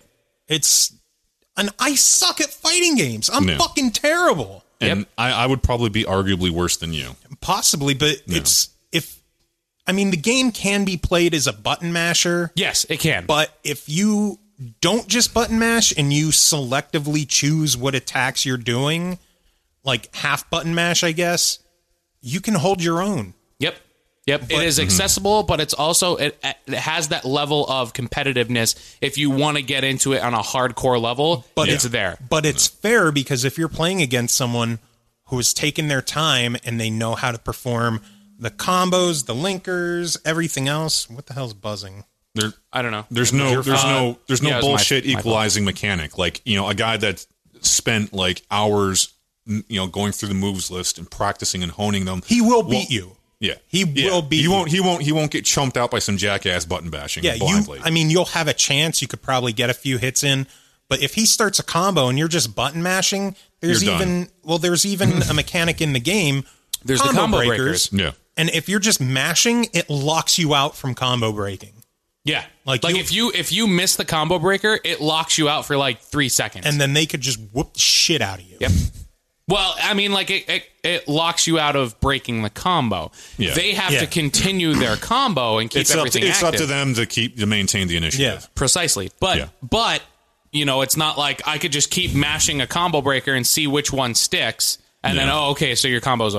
I suck at fighting games. I'm fucking terrible. And I would probably be arguably worse than you. Possibly, but the game can be played as a button masher. Yes, it can. But if you don't just button mash and you selectively choose what attacks you're doing, like half button mash, I guess, you can hold your own. Yep, it is accessible, but it's also it has that level of competitiveness. If you want to get into it on a hardcore level, it's there. But it's fair, because if you're playing against someone who has taken their time and they know how to perform the combos, the linkers, everything else. What the hell's buzzing? I don't know. There's no bullshit equalizing mechanic. Like, a guy that spent like hours, going through the moves list and practicing and honing them. He will beat you. Yeah, he will beat you. He won't get chumped out by some jackass button bashing. Yeah, blindly. you'll have a chance. You could probably get a few hits in, but if he starts a combo and you're just button mashing, there's even a mechanic in the game. There's the combo breakers. Yeah, and if you're just mashing, it locks you out from combo breaking. Yeah, like if you miss the combo breaker, it locks you out for like 3 seconds, and then they could just whoop the shit out of you. Yep. Well, it locks you out of breaking the combo. Yeah. They have to continue their combo and keep everything active. It's up to them to maintain the initiative. Yeah, precisely. But it's not like I could just keep mashing a combo breaker and see which one sticks, and then so your combo's over.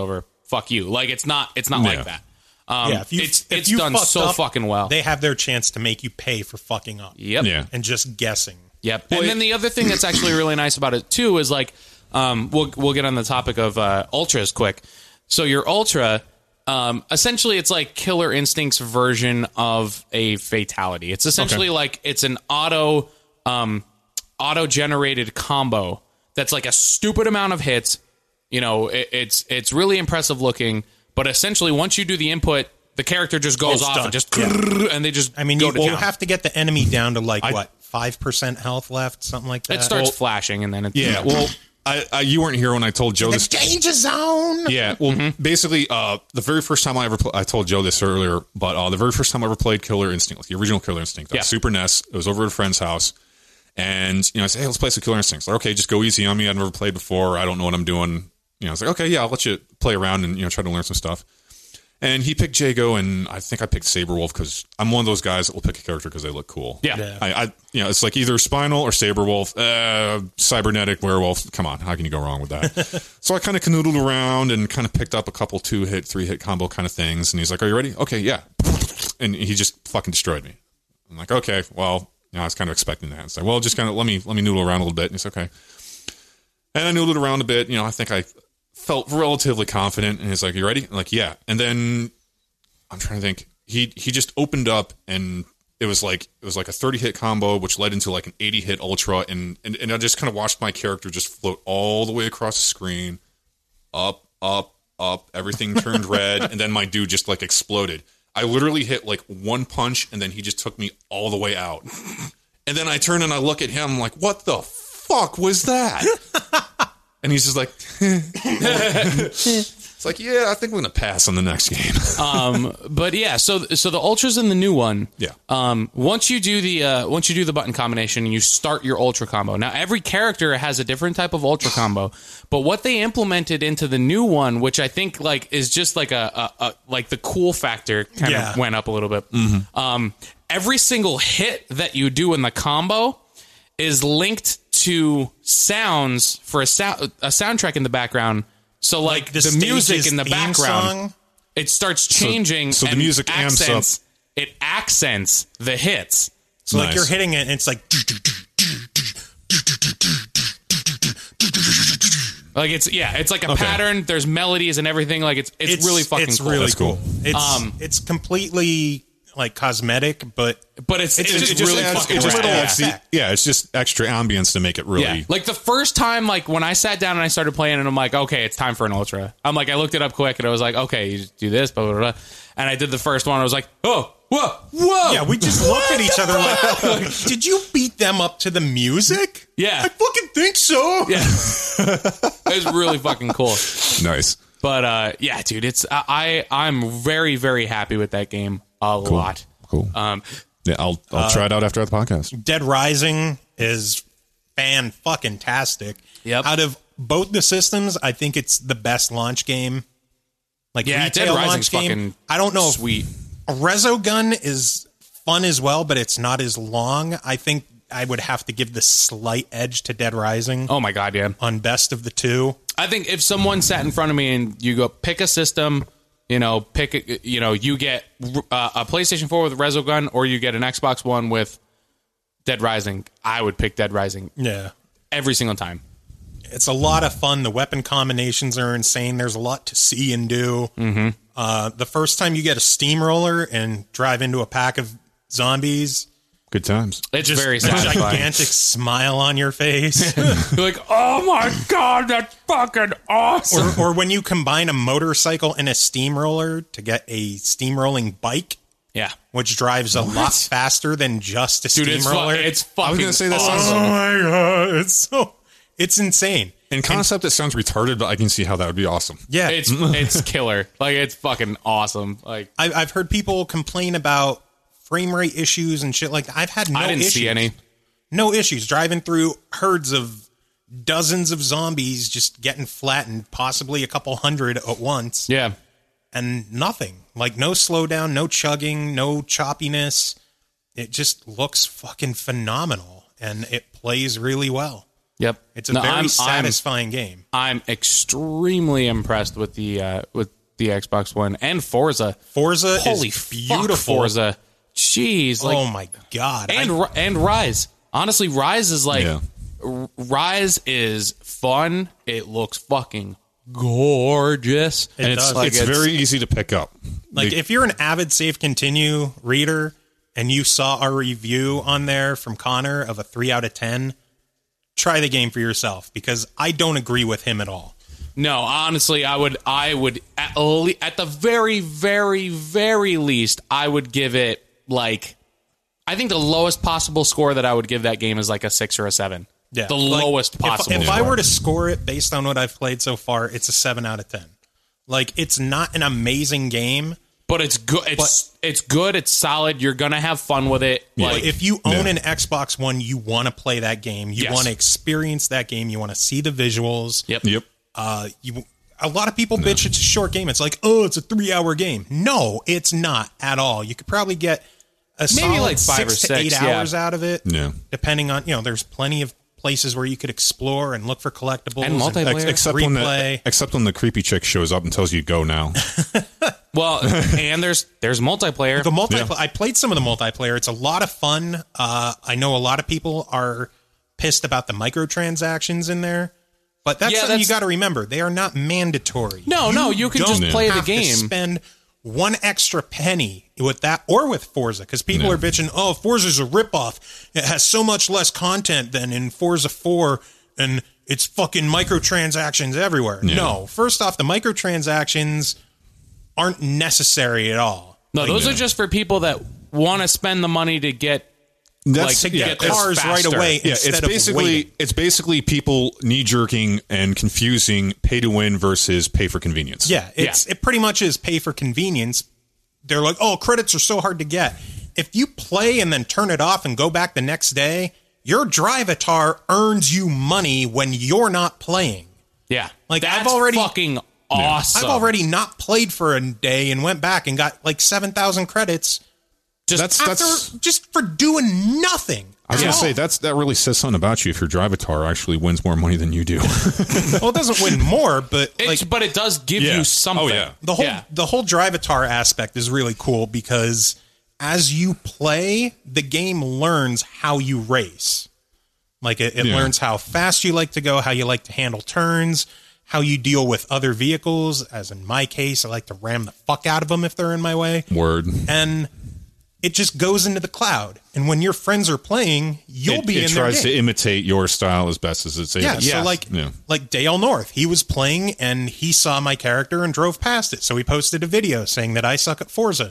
fuck you. Like it's not like that. It's you done so up, fucking well. They have their chance to make you pay for fucking up. Yep. Yeah. And just guessing. Yep. And then the other thing that's actually really nice about it too is like, we'll get on the topic of ultras quick. So your ultra, essentially it's like Killer Instinct's version of a fatality. It's essentially like it's an auto generated combo that's like a stupid amount of hits. You know, it's really impressive looking, but essentially once you do the input, the character just goes off and just and they just you have to get the enemy down to 5% health left, something like that. It starts flashing and then it's well, you weren't here when I told Joe this. Danger zone. Yeah, well, basically, the very first time I told Joe this earlier, but the very first time I ever played Killer Instinct, like the original Killer Instinct, Super NES, it was over at a friend's house, and I said, hey, let's play some Killer Instincts. Like, okay, just go easy on me. I've never played before. I don't know what I'm doing. I was like, okay, yeah, I'll let you play around and try to learn some stuff. And he picked Jago, and I think I picked Saberwolf because I'm one of those guys that will pick a character because they look cool. Yeah. I it's like either Spinal or Saberwolf, Cybernetic Werewolf. Come on, how can you go wrong with that? So I kind of canoodled around and kind of picked up a couple 2-hit, 3-hit combo kind of things. And he's like, are you ready? Okay, yeah. And he just fucking destroyed me. I'm like, okay, well, I was kind of expecting that. It's like, well, just kind of let me noodle around a little bit. And he's okay. And I noodled around a bit. I think I felt relatively confident, and he's like, you ready? I'm like, yeah. And then I'm trying to think, he just opened up, and it was like a 30-hit combo, which led into like an 80-hit ultra, and I just kind of watched my character just float all the way across the screen, up, everything turned red, and then my dude just like exploded. I literally hit like one punch, and then he just took me all the way out. And then I turn and I look at him, I'm like, what the fuck was that? And he's just like, it's like, yeah, I think we're gonna pass on the next game. But yeah, so the ultras in the new one. Yeah. Once you do the button combination and you start your ultra combo. Now every character has a different type of ultra combo, but what they implemented into the new one, which I think like is just like a like the cool factor kind of went up a little bit. Mm-hmm. Every single hit that you do in the combo is linked to sounds for a soundtrack in the background. So like the music in the background, it starts changing. So the music amps up. It accents the hits. So like you're hitting it, and it's like. Like it's like a pattern. There's melodies and everything. Like it's really fucking it's cool. Really That's cool. It's completely like cosmetic, but it's just really fucking rad. It's just extra ambience to make it really. Yeah. Like the first time, like when I sat down and I started playing, and I'm like, okay, it's time for an ultra. I'm like, I looked it up quick, and I was like, okay, you just do this, blah blah blah. And I did the first one. I was like, oh, whoa. Yeah, we just looked at each other like, did you beat them up to the music? Yeah, I fucking think so. Yeah, it was really fucking cool. Nice. But yeah, dude, I'm very very happy with that game. A lot. Cool. Yeah, I'll try it out after the podcast. Dead Rising is fan-fucking-tastic. Yep. Out of both the systems, I think it's the best launch game. Like yeah, retail Dead Rising's launch game. fucking I don't know. Sweet. A Resogun is fun as well, but it's not as long. I think I would have to give the slight edge to Dead Rising. Oh my god, yeah. On best of the two. I think if someone sat in front of me and you go pick a system. You get a PlayStation 4 with Resogun, or you get an Xbox One with Dead Rising. I would pick Dead Rising. Yeah. Every single time. It's a lot of fun. The weapon combinations are insane. There's a lot to see and do. Mm-hmm. The first time you get a steamroller and drive into a pack of zombies. Good times. It's just very a satisfying. gigantic smile on your face. You're like, oh my god, that's fucking awesome. Or when you combine a motorcycle and a steamroller to get a steamrolling bike. Yeah. Which drives a lot faster than just a steamroller. It's fucking I was going to say that awesome. sounds... Oh my god, it's insane. In concept, it sounds retarded, but I can see how that would be awesome. Yeah. It's killer. Like, it's fucking awesome. Like, I've heard people complain about frame rate issues and shit like that. I've had no issues. I didn't see any. No issues driving through herds of dozens of zombies just getting flattened, possibly a couple hundred at once. Yeah. And nothing. Like no slowdown, no chugging, no choppiness. It just looks fucking phenomenal. And it plays really well. Yep. It's a very satisfying game. I'm extremely impressed with the the Xbox One and Forza. Forza Holy is beautiful. fuck, Forza. Jeez. Like, oh my God. And Rise. Honestly, Rise is like, Yeah. Rise is fun. It looks fucking gorgeous. And does. it's very easy to pick up. Like, if you're an avid Save Continue reader and you saw our review on there from Connor of a 3 out of 10, try the game for yourself, because I don't agree with him at all. No, honestly, I would at the very, very, very least, I would give it like, I think the lowest possible score that I would give that game is like a 6 or a 7. Yeah, the like, lowest possible. If I were to score it based on what I've played so far, it's a 7 out of 10. Like, it's not an amazing game, but it's good. It's good. It's solid. You're gonna have fun with it. Yeah. Like, if you own an Xbox One, you want to play that game. You Yes. want to experience that game. You want to see the visuals. Yep. A lot of people bitch it's a short game. It's like, oh, it's a 3-hour game. No, it's not at all. You could probably get a Maybe solid like 5 or 6 to 8 6, yeah. hours out of it. Yeah. Depending on, there's plenty of places where you could explore and look for collectibles And multiplayer. Except when the creepy chick shows up and tells you go now. Well, and there's multiplayer. The multiplayer. I played some of the multiplayer. It's a lot of fun. I know a lot of people are pissed about the microtransactions in there, but that's something you got to remember. They are not mandatory. No, you can just play the have to game. spend one extra penny with that or with Forza, because people are bitching, oh, Forza's a ripoff. It has so much less content than in Forza 4, and it's fucking microtransactions everywhere. Yeah. No, first off, the microtransactions aren't necessary at all. No, those are just for people that want to spend the money to get To get cars right faster. away instead of waiting. It's basically people knee jerking and confusing pay to win versus pay for convenience. Yeah, it pretty much is pay for convenience. They're like, oh, credits are so hard to get. If you play and then turn it off and go back the next day, your Drivatar earns you money when you're not playing. Yeah. Like, that's I've already fucking awesome. I've already not played for a day and went back and got like 7,000 credits just for doing nothing. I was going to say, that really says something about you if your Drivatar actually wins more money than you do. Well, it doesn't win more, but but it does give you something. Oh, yeah. The whole Drivatar aspect is really cool, because as you play, the game learns how you race. Like, it learns how fast you like to go, how you like to handle turns, how you deal with other vehicles. As in my case, I like to ram the fuck out of them if they're in my way. Word. And it just goes into the cloud. And when your friends are playing, you'll be in It their tries game. to imitate your style as best as it's able. Yeah, so like Dale North, he was playing and he saw my character and drove past it. So he posted a video saying that I suck at Forza.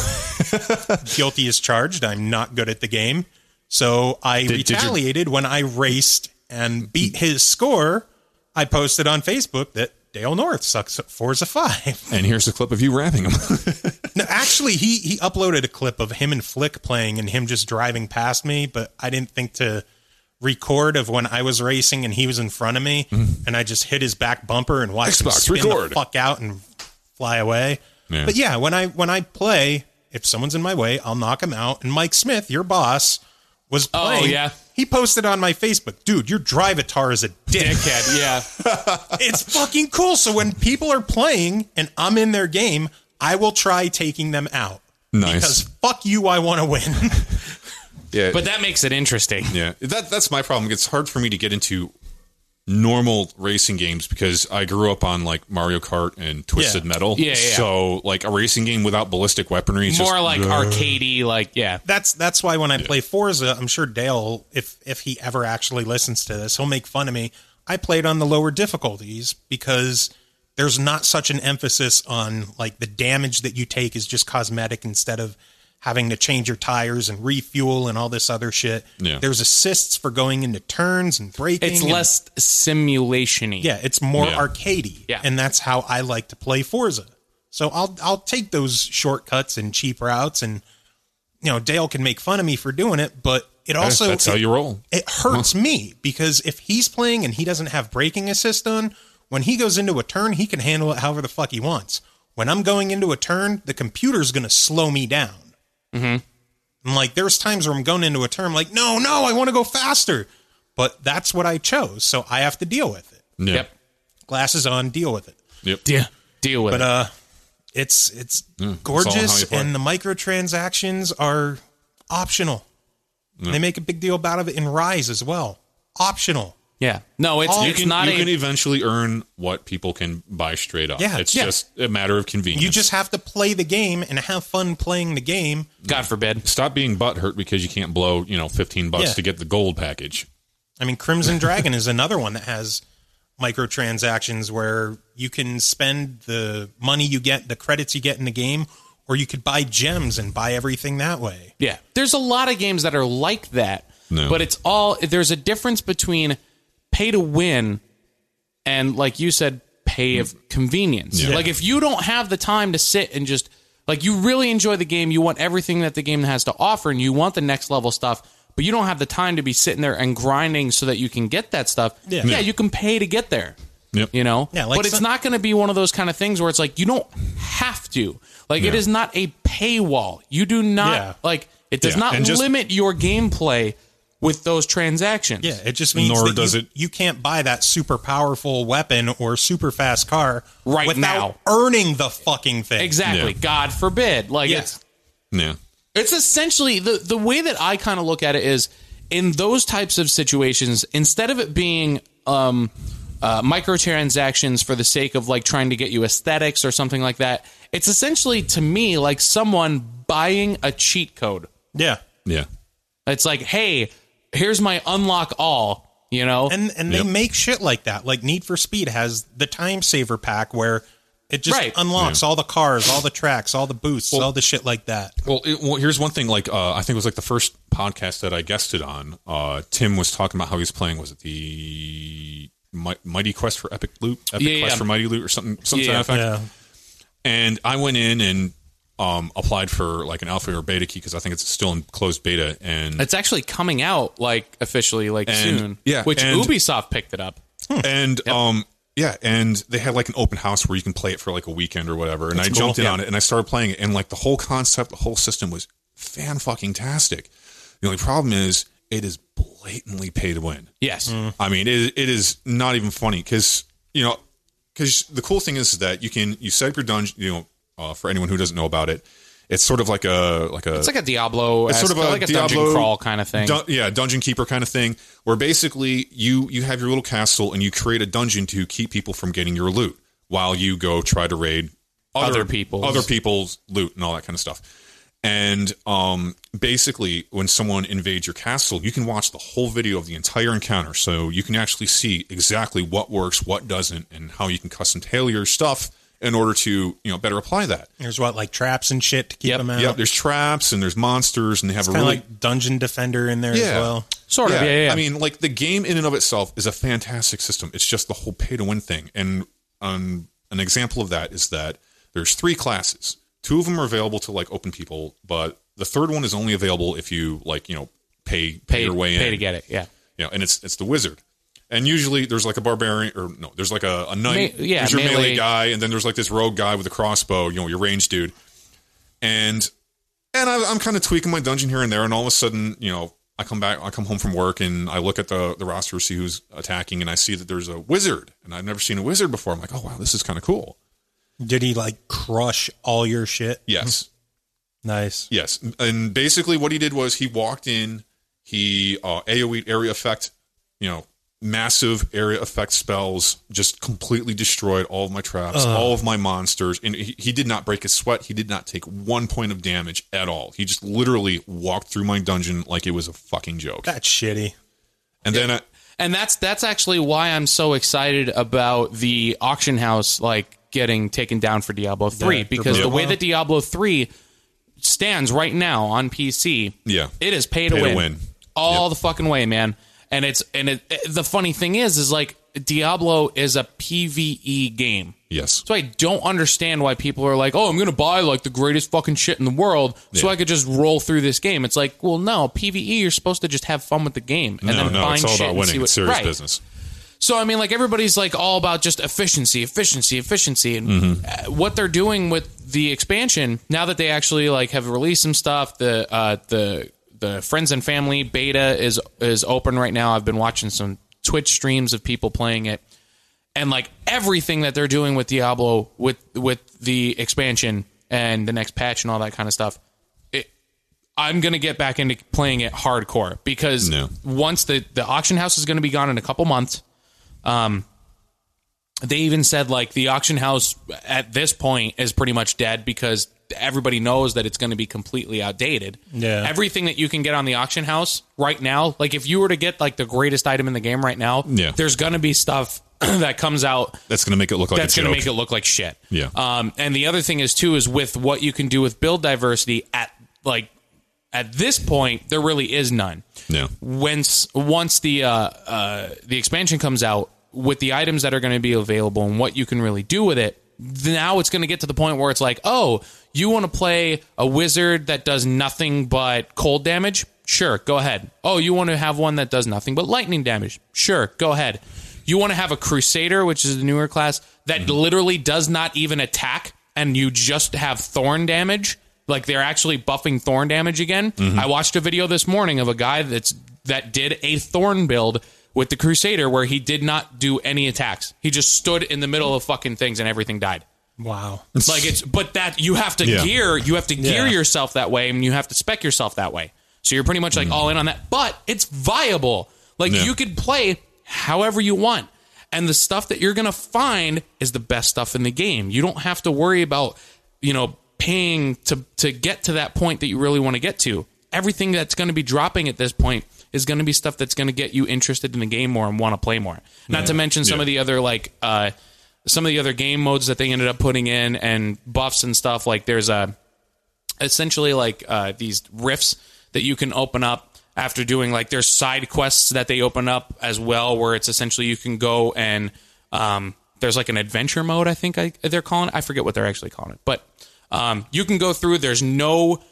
Guilty as charged. I'm not good at the game. So I retaliated when I raced and beat his score. I posted on Facebook that Dale North sucks at Forza 5. And here's a clip of you rapping him. No, actually, he uploaded a clip of him and Flick playing and him just driving past me, but I didn't think to record of when I was racing and he was in front of me, and I just hit his back bumper and watched him spin the fuck out and fly away. Yeah. But yeah, when I play, if someone's in my way, I'll knock him out. And Mike Smith, your boss, was playing. Oh, yeah. He posted on my Facebook, dude, your Drivatar is a dickhead. Yeah. It's fucking cool. So when people are playing and I'm in their game, I will try taking them out. Nice. Because fuck you, I want to win. Yeah. But that makes it interesting. Yeah. That's my problem. It's hard for me to get into normal racing games because I grew up on like Mario Kart and Twisted Metal. Yeah. So like a racing game without ballistic weaponry is more just, like arcadey, like That's why when I play Forza, I'm sure Dale, if he ever actually listens to this, he'll make fun of me. I played on the lower difficulties because there's not such an emphasis on like the damage that you take is just cosmetic instead of having to change your tires and refuel and all this other shit. Yeah. There's assists for going into turns and braking. it's less simulation-y. Yeah, it's more arcadey. Yeah. And that's how I like to play Forza. So I'll take those shortcuts and cheap routes, and Dale can make fun of me for doing it, but it also that's how you roll. It hurts me because if he's playing and he doesn't have braking assist on, when he goes into a turn, he can handle it however the fuck he wants. When I'm going into a turn, the computer's going to slow me down. Mm-hmm. And like, there's times where I'm going into a turn, I'm like, no, I want to go faster. But that's what I chose, so I have to deal with it. Yeah. Yep. Glasses on, deal with it. Yep. Yeah. Deal with it. But It's it's all how gorgeous, you play. and the microtransactions are optional. They make a big deal about it in Rise as well. Optional. Yeah. No, it's You not can eventually earn what people can buy straight up. Yeah. It's Yeah. just a matter of convenience. You just have to play the game and have fun playing the game. God forbid. stop being butthurt because you can't blow, $15 Yeah. to get the gold package. I mean, Crimson Dragon is another one that has microtransactions where you can spend the money you get, the credits you get in the game, or you could buy gems and buy everything that way. Yeah. There's a lot of games that are like that. No. But there's a difference between pay to win and, like you said, pay of convenience. Yeah. Like, if you don't have the time to sit and just, like, you really enjoy the game, you want everything that the game has to offer, and you want the next level stuff, but you don't have the time to be sitting there and grinding so that you can get that stuff, Yeah. you can pay to get there. Yep. You know? Yeah, like but it's not going to be one of those kind of things where it's like, you don't have to. Like, it Yeah. is not a paywall. You do not, Yeah. like, it does Yeah, not and just- limit your gameplay with those transactions. Yeah, it just means Nor that does you can't buy that super powerful weapon or super fast car Right without now. earning the fucking thing. Exactly. Yeah. God forbid. Like, Yeah. Yeah. it's essentially the way that I kind of look at it is in those types of situations, instead of it being microtransactions for the sake of like trying to get you aesthetics or something like that, it's essentially to me like someone buying a cheat code. Yeah. Yeah. It's like, hey, here's my unlock all, And they Yep. make shit like that. Like Need for Speed has the Time Saver pack where it just Right. unlocks all the cars, all the tracks, all the boosts, all the shit like that. Well, here's one thing. Like, I think it was like the first podcast that I guested on. Tim was talking about how he's playing. Was it the Mighty Quest for Epic Loot? Quest for Mighty Loot or something to that effect? Yeah. And I went in and applied for like an alpha or beta key because I think it's still in closed beta. And it's actually coming out like officially like soon. yeah, which and- Ubisoft picked it up. and yeah, and they had like an open house where you can play it for like a weekend or whatever. And I jumped in on it and I started playing it, and like the whole concept, the whole system was fan-fucking-tastic. The only problem is it is blatantly pay to win. Yes. I mean, it is not even funny because the cool thing is that you set up your dungeon. For anyone who doesn't know about it, it's sort of like It's like a Diablo. it's sort of like a dungeon Diablo crawl kind of thing. Dungeon keeper kind of thing, where basically you have your little castle and you create a dungeon to keep people from getting your loot while you go try to raid Other people's loot and all that kind of stuff. And basically, when someone invades your castle, you can watch the whole video of the entire encounter, so you can actually see exactly what works, what doesn't, and how you can custom tailor your stuff in order to better apply that. There's like traps and shit to keep them out. Yep, there's traps and there's monsters, and they have a Kind of really like Dungeon Defender in there as well. Sort of. Yeah. I mean, like the game in and of itself is a fantastic system. It's just the whole pay to win thing. And an example of that is that there's 3 classes. 2 of them are available to like open people, but the third one is only available if you pay your way in. Pay to get it. Yeah. And it's the wizard. And usually there's like a barbarian, or no, there's like a knight. There's your melee guy, and then there's like this rogue guy with a crossbow, your ranged dude. And I'm kind of tweaking my dungeon here and there, and all of a sudden, I come home from work, and I look at the roster to see who's attacking, and I see that there's a wizard, and I've never seen a wizard before. I'm like, oh wow, this is kind of cool. Did he like crush all your shit? Yes. Nice. Yes. And basically what he did was he walked in, he AoE area effect, massive area effect spells, just completely destroyed all of my traps, all of my monsters. And he did not break a sweat. He did not take 1 point of damage at all. He just literally walked through my dungeon like it was a fucking joke. That's shitty. And then And that's actually why I'm so excited about the auction house getting taken down for Diablo 3, Yeah, because for the way Diablo. that Diablo 3 stands right now on PC, it is pay to win. All the fucking way, man. And the funny thing is like Diablo is a PvE game. yes. So I don't understand why people are like, oh, I'm going to buy like the greatest fucking shit in the world so I could just roll through this game. It's like, well, no, PvE, you're supposed to just have fun with the game. And then No, find it's all shit about and see winning. what, It's serious right. business. So, I mean, like, everybody's, like, all about just efficiency. And what they're doing with the expansion, now that they actually, like, have released some stuff, the Friends and Family beta is open right now. I've been watching some Twitch streams of people playing it. and like everything that they're doing with Diablo with the expansion and the next patch and all that kind of stuff. I'm going to get back into playing it hardcore because once the auction house is going to be gone in a couple months. They even said like the auction house at this point is pretty much dead because everybody knows that it's going to be completely outdated. Yeah. Everything that you can get on the auction house right now, like if you were to get like the greatest item in the game right now, there's going to be stuff that comes out that's going to make it look like that's going to make it look like shit. Yeah. And the other thing is too is with what you can do with build diversity at this point, there really is none. No. Once the expansion comes out with the items that are going to be available and what you can really do with it, now it's going to get to the point where it's like, oh, you want to play a wizard that does nothing but cold damage? Sure, go ahead. Oh, you want to have one that does nothing but lightning damage? Sure, go ahead. You want to have a crusader, which is the newer class, that literally does not even attack and you just have thorn damage? Like they're actually buffing thorn damage again. I watched a video this morning of a guy that did a thorn build with the Crusader where he did not do any attacks. He just stood in the middle of fucking things and everything died. Wow. But that you have to gear yourself that way and you have to spec yourself that way. So you're pretty much like all in on that, but it's viable. Like you could play however you want. And the stuff that you're going to find is the best stuff in the game. You don't have to worry about, paying to get to that point that you really want to get to. Everything that's going to be dropping at this point is going to be stuff that's going to get you interested in the game more and want to play more. Not to mention some of the other some of the other game modes that they ended up putting in and buffs and stuff. Like there's essentially these rifts that you can open up after doing there's side quests that they open up as well, where it's essentially you can go and there's like an adventure mode. I think they're calling it. I forget what they're actually calling it, but you can go through. There's no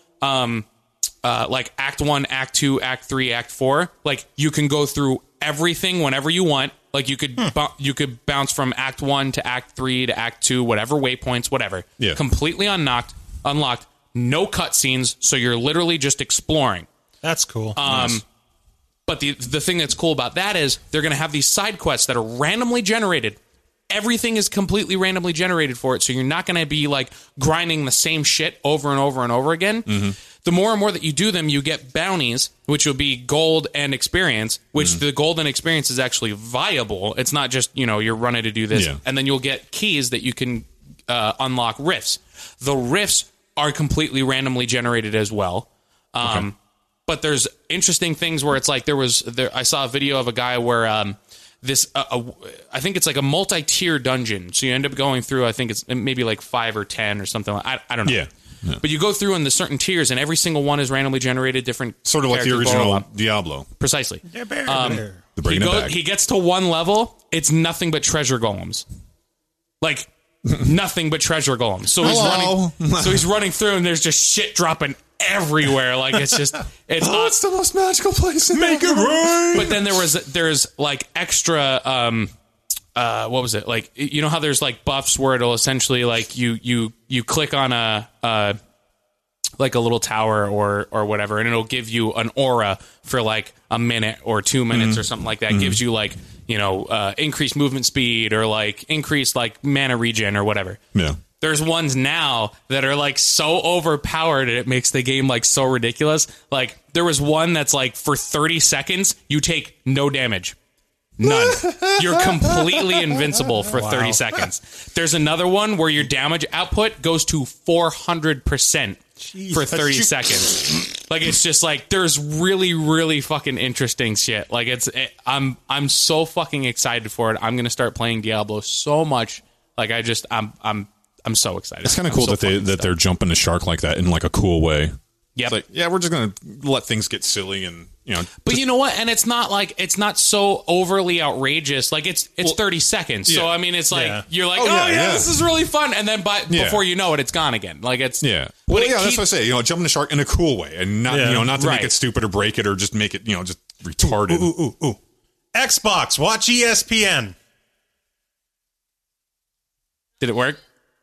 Act 1, Act 2, Act 3, Act 4. Like you can go through everything whenever you want. Like you could bounce from Act 1 to Act 3 to Act 2, whatever waypoints, whatever. Yeah. Completely unlocked, no cutscenes, so you're literally just exploring. That's cool. Nice. But the thing that's cool about that is they're going to have these side quests that are randomly generated. Everything is completely randomly generated for it, so you're not going to be grinding the same shit over and over and over again. Mm-hmm. The more and more that you do them, you get bounties, which will be gold and experience, which the gold and experience is actually viable. It's not just, you're running to do this. Yeah. And then you'll get keys that you can unlock rifts. The rifts are completely randomly generated as well. Okay. But there's interesting things where it's I saw a video of a guy where I think it's like a multi-tier dungeon. So you end up going through, I think it's maybe 5 or 10 or something. I don't know. Yeah. But you go through in the certain tiers, and every single one is randomly generated, different. Sort of like the original Diablo. Precisely. He gets to one level, it's nothing but treasure golems. Nothing but treasure golems. So he's running through, and there's just shit dropping everywhere. It's the most magical place in Make it right. But then there's extra what was it? How there's buffs where it'll essentially you click on a little tower or whatever, and it'll give you an aura for a minute or 2 minutes or something like that. Gives you increased movement speed or increased mana regen or whatever. Yeah. There's ones now that are so overpowered and it makes the game so ridiculous. There was one that's for 30 seconds you take no damage. None. You're completely invincible for 30 seconds. There's another one where your damage output goes to 400% for 30 seconds. It's just there's really, really fucking interesting shit. I'm so fucking excited for it. I'm gonna start playing Diablo so much. I'm so excited. It's kind of cool that they're jumping the shark like that in a cool way. Yeah, we're just gonna let things get silly and But you know what? And it's not so overly outrageous. It's 30 seconds. Yeah. So I mean, it's you're this is really fun, and then before you know it, it's gone again. It's Well, that's what I say. Jumping the shark in a cool way, and not not to make it stupid or break it or just make it just retarded. Ooh. Xbox, watch ESPN. Did it work?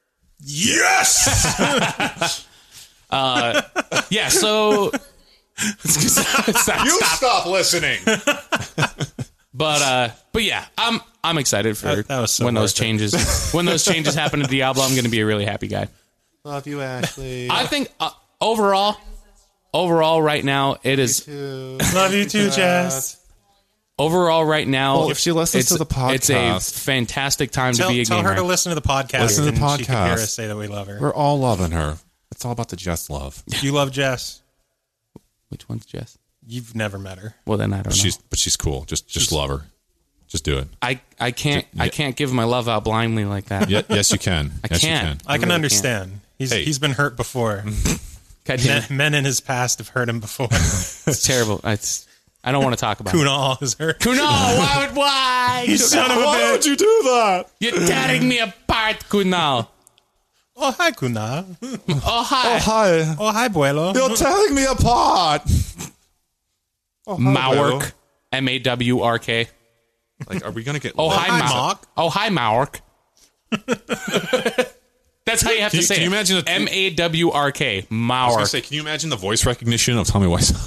Yes. Yeah. So you stop listening. But yeah, I'm excited for That was so when those worth it. changes when those changes happen to Diablo. I'm going to be a really happy guy. Love you, Ashley. I think overall right now it is. Love you too, Jess. Overall, right now, Well, if she listens to the it's a podcast. fantastic time Tell to be a her gamer. to listen to the podcast. Listen to the and she can hear podcast. us say that we love her. We're all loving her. It's all about the Jess love. You love Jess. Which one's Jess? You've never met her. Well, then I don't know. But she's cool. Just love her. Just do it. I can't give my love out blindly like that. Yes, you can. Yes, you can't. can. I can really understand. He's been hurt before. God damn it. Men in his past have hurt him before. It's terrible. I don't want to talk about it. Kunal is hurt. Kunal, why? You son of a Why bitch. would you do that? You're tearing me apart, Kunal. Oh, hi, Kunal. Oh, hi. Hi. Oh, hi, Buelo. You're tearing me apart. Mawork. M-A-W-R-K. Like, are we gonna get? Oh, hi, hi, Mawork. Mock. Oh, hi, Mawork. That's how you have to say Can you it. imagine the- M-A-W-R-K. I was Mawork. gonna say, can you imagine the voice recognition of Tommy Wiseau?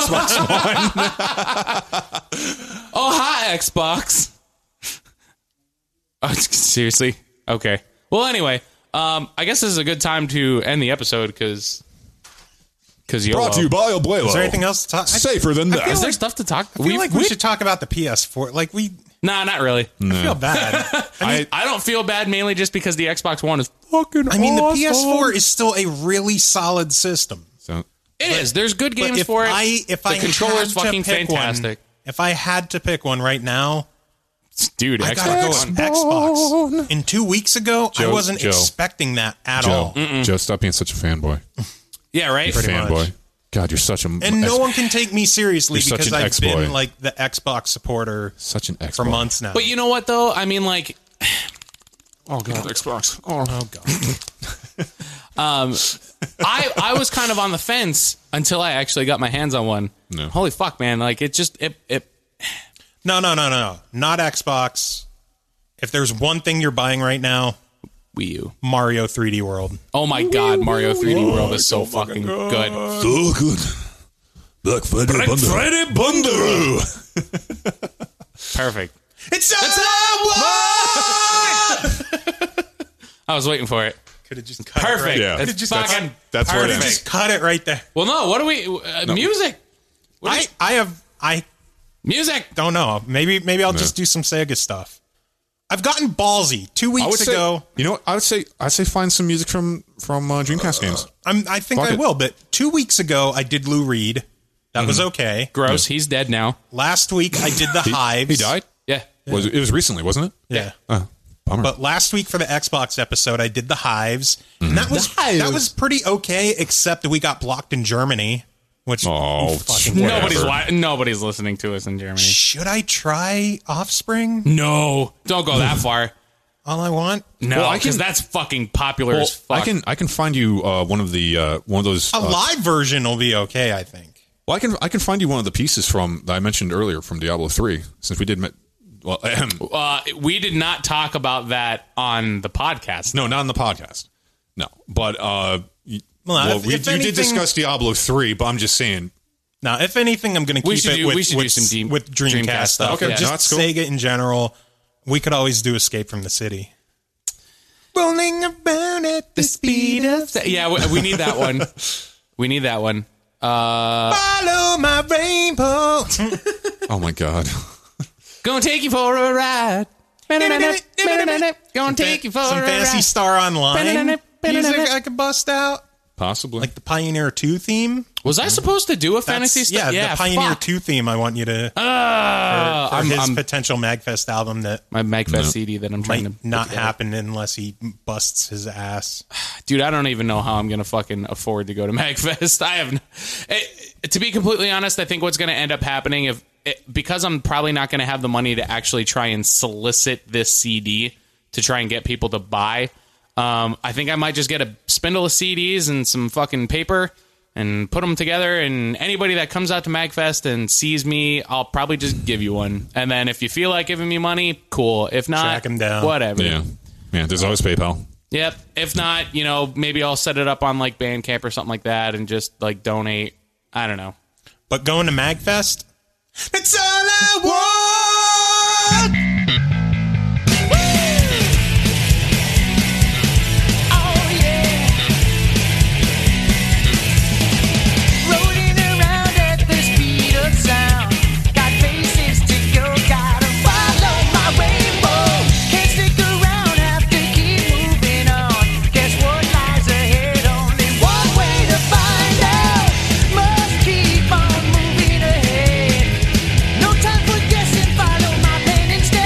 Oh, hi, Xbox. Oh, seriously? Okay. Well, anyway, I guess this is a good time to end the episode because YOLO. Brought to you by Abuelo. Is there anything else to talk? Safer than that. Is there stuff to talk? I feel like we should talk about the PS4. Like, Nah, not really. I feel bad. I don't feel bad mainly just because the Xbox One is fucking I mean, the awesome. PS4 is still a really solid system. So, It is. There's good But games for it. if the I controller's had to fucking pick fantastic. One, if I had to pick one right now, Dude, I gotta Xbox go One. with Xbox. And 2 weeks ago, I Joe- wasn't Joe. expecting that at all. Joe, stop being such a fanboy. Yeah, right? Pretty much. Fanboy. God, you're such a And no one can take me seriously You're such because an I've ex-boy. been like the Xbox supporter such an ex for months now. But you know what, though? I mean, like, Oh God, Xbox. I was kind of on the fence until I actually got my hands on one. No. Holy fuck, man. Like, it just, No. Not Xbox. If there's one thing you're buying right now, Wii U. Mario 3D World. Oh my god, Mario 3D World is so fucking good. So good. Black Friday Bundle. Perfect. It's I was waiting for it. Could have just cut Perfect. it right. Yeah. It's just- fucking That's where it perfect. ends. Just cut it right there. Well, no, what do we... music. I Music. don't know. Maybe I'll just do some Sega stuff. I've gotten ballsy 2 I would weeks say, ago. you know what? I'd say find some music from Dreamcast games. I think Fuck I it. will, but 2 weeks ago I did Lou Reed. That was okay. Gross. He's dead now. Last week I did the Hives. He died. Yeah. It was recently, wasn't it? Yeah. Bummer. But last week for the Xbox episode I did the Hives. And that was pretty okay, except we got blocked in Germany, which Oh, fucking whatever. Nobody's listening to us in Germany. Should I try Offspring? No. Don't go that far. All I want? No, Well, I because can- that's fucking popular as fuck. I can find you one of those. A live version will be okay, I think. Well, I can find you one of the pieces from that I mentioned earlier from Diablo 3, since we did. We did not talk about that on the podcast. No, not on the podcast. No, but if you did anything- discuss Diablo 3, but I'm just saying. Now, if anything, I'm going to We keep should it do- with, we should do some with Dreamcast, Dreamcast stuff. stuff. Okay, Just no, that's cool. Sega in general. We could always do Escape from the City. Rolling around at the speed of Yeah, we need that one. We need that one. follow my rainbow. Oh my God. Gonna take you for a ride. Gonna take you for Some a Fantasy ride. Star Online music I could bust out. Possibly. Like the Pioneer 2 theme. Was I supposed to do a That's- fantasy stuff? Yeah, the Pioneer fuck. 2 theme I want you to... for his potential MagFest album that My MagFest CD that I'm trying might to not put together. happen unless he busts his ass. Dude, I don't even know how I'm gonna fucking afford to go to MagFest. I have, to be completely honest, I think what's gonna end up happening because I'm probably not gonna have the money to actually try and solicit this CD to try and get people to buy. I think I might just get a spindle of CDs and some fucking paper and put them together. And anybody that comes out to MagFest and sees me, I'll probably just give you one. And then if you feel like giving me money, cool. If not, Track 'em down. whatever. Yeah. There's always PayPal. Yep. If not, maybe I'll set it up on like Bandcamp or something like that and just like donate. I don't know. But going to MagFest, that's all I Moving ahead, no time for guessing. Follow my pen instead.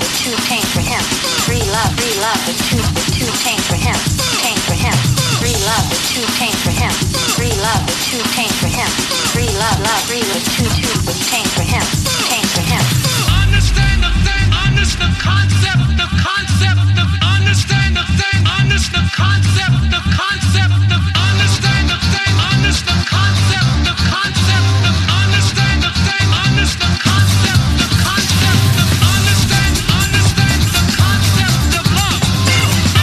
with two pain for him. Free love with two pain for him. Pain for him. Free love with two pain for him. Free love with two pain for him. Free love free with two with pain for him. Pain for him. Understand the thing, understand the concept, understand the thing, understand the concept, understand the thing, understand the concept, understand the thing, understand the concept, understand the concept of love.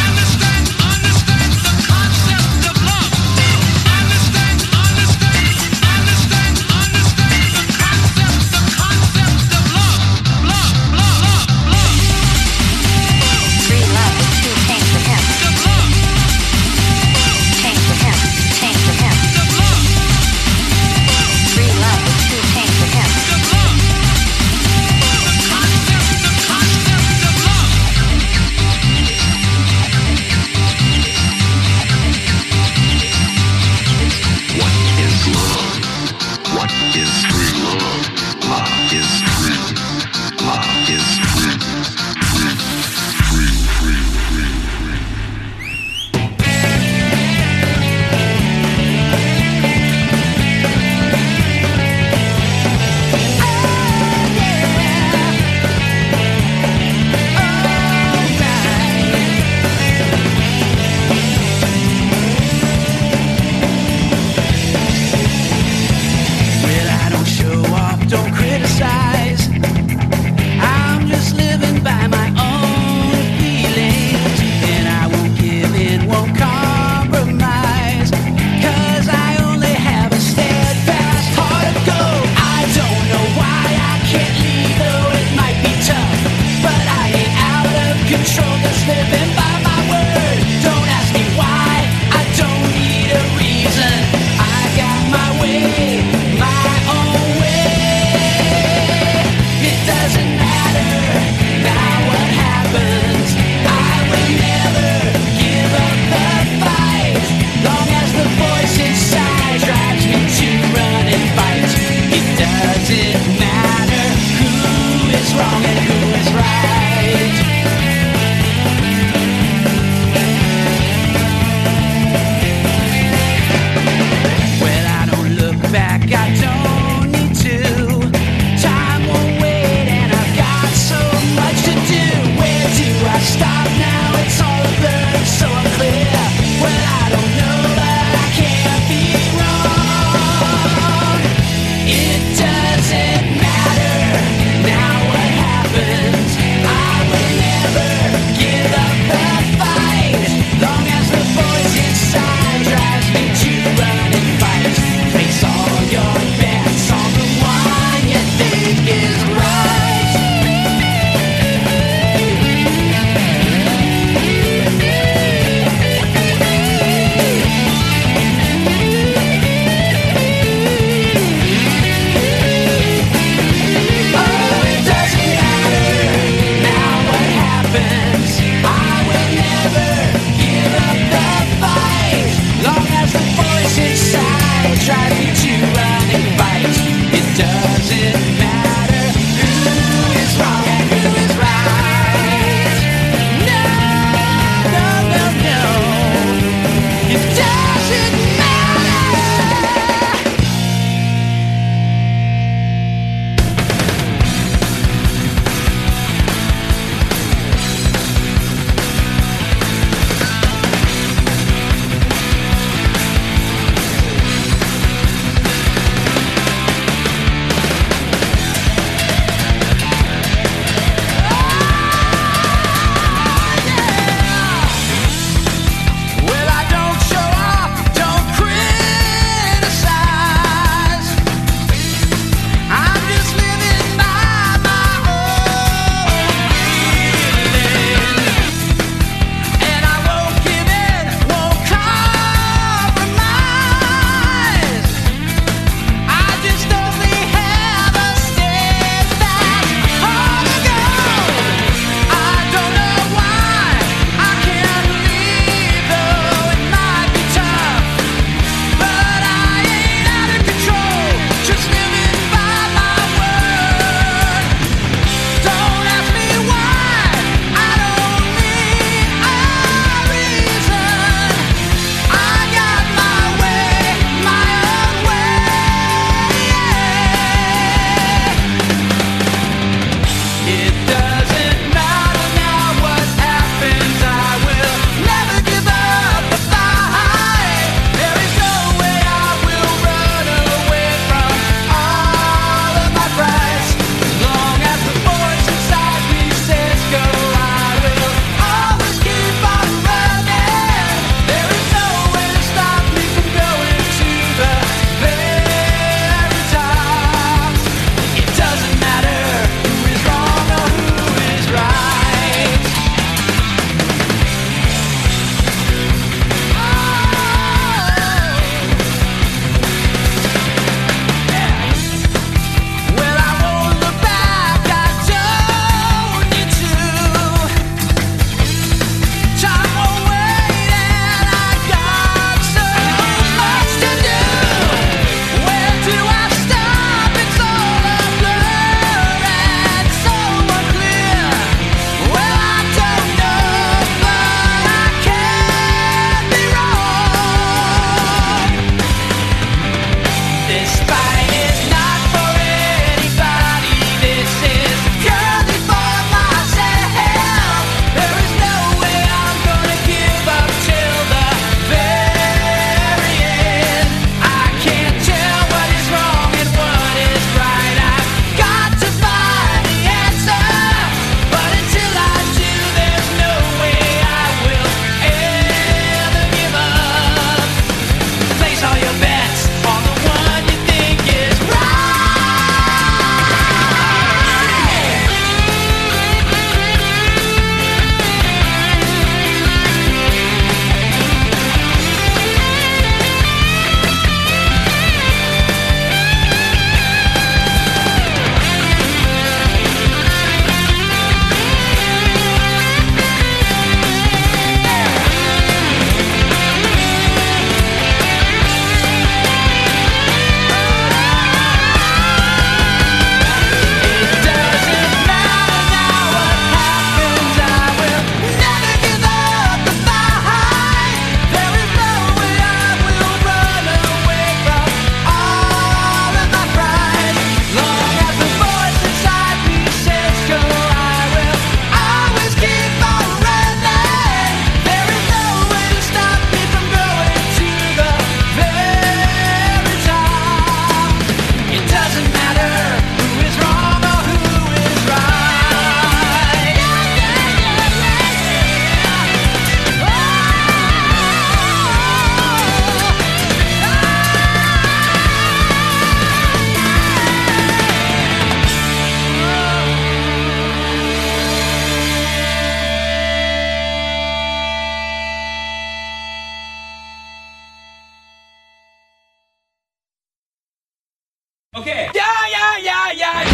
Okay. Yeah.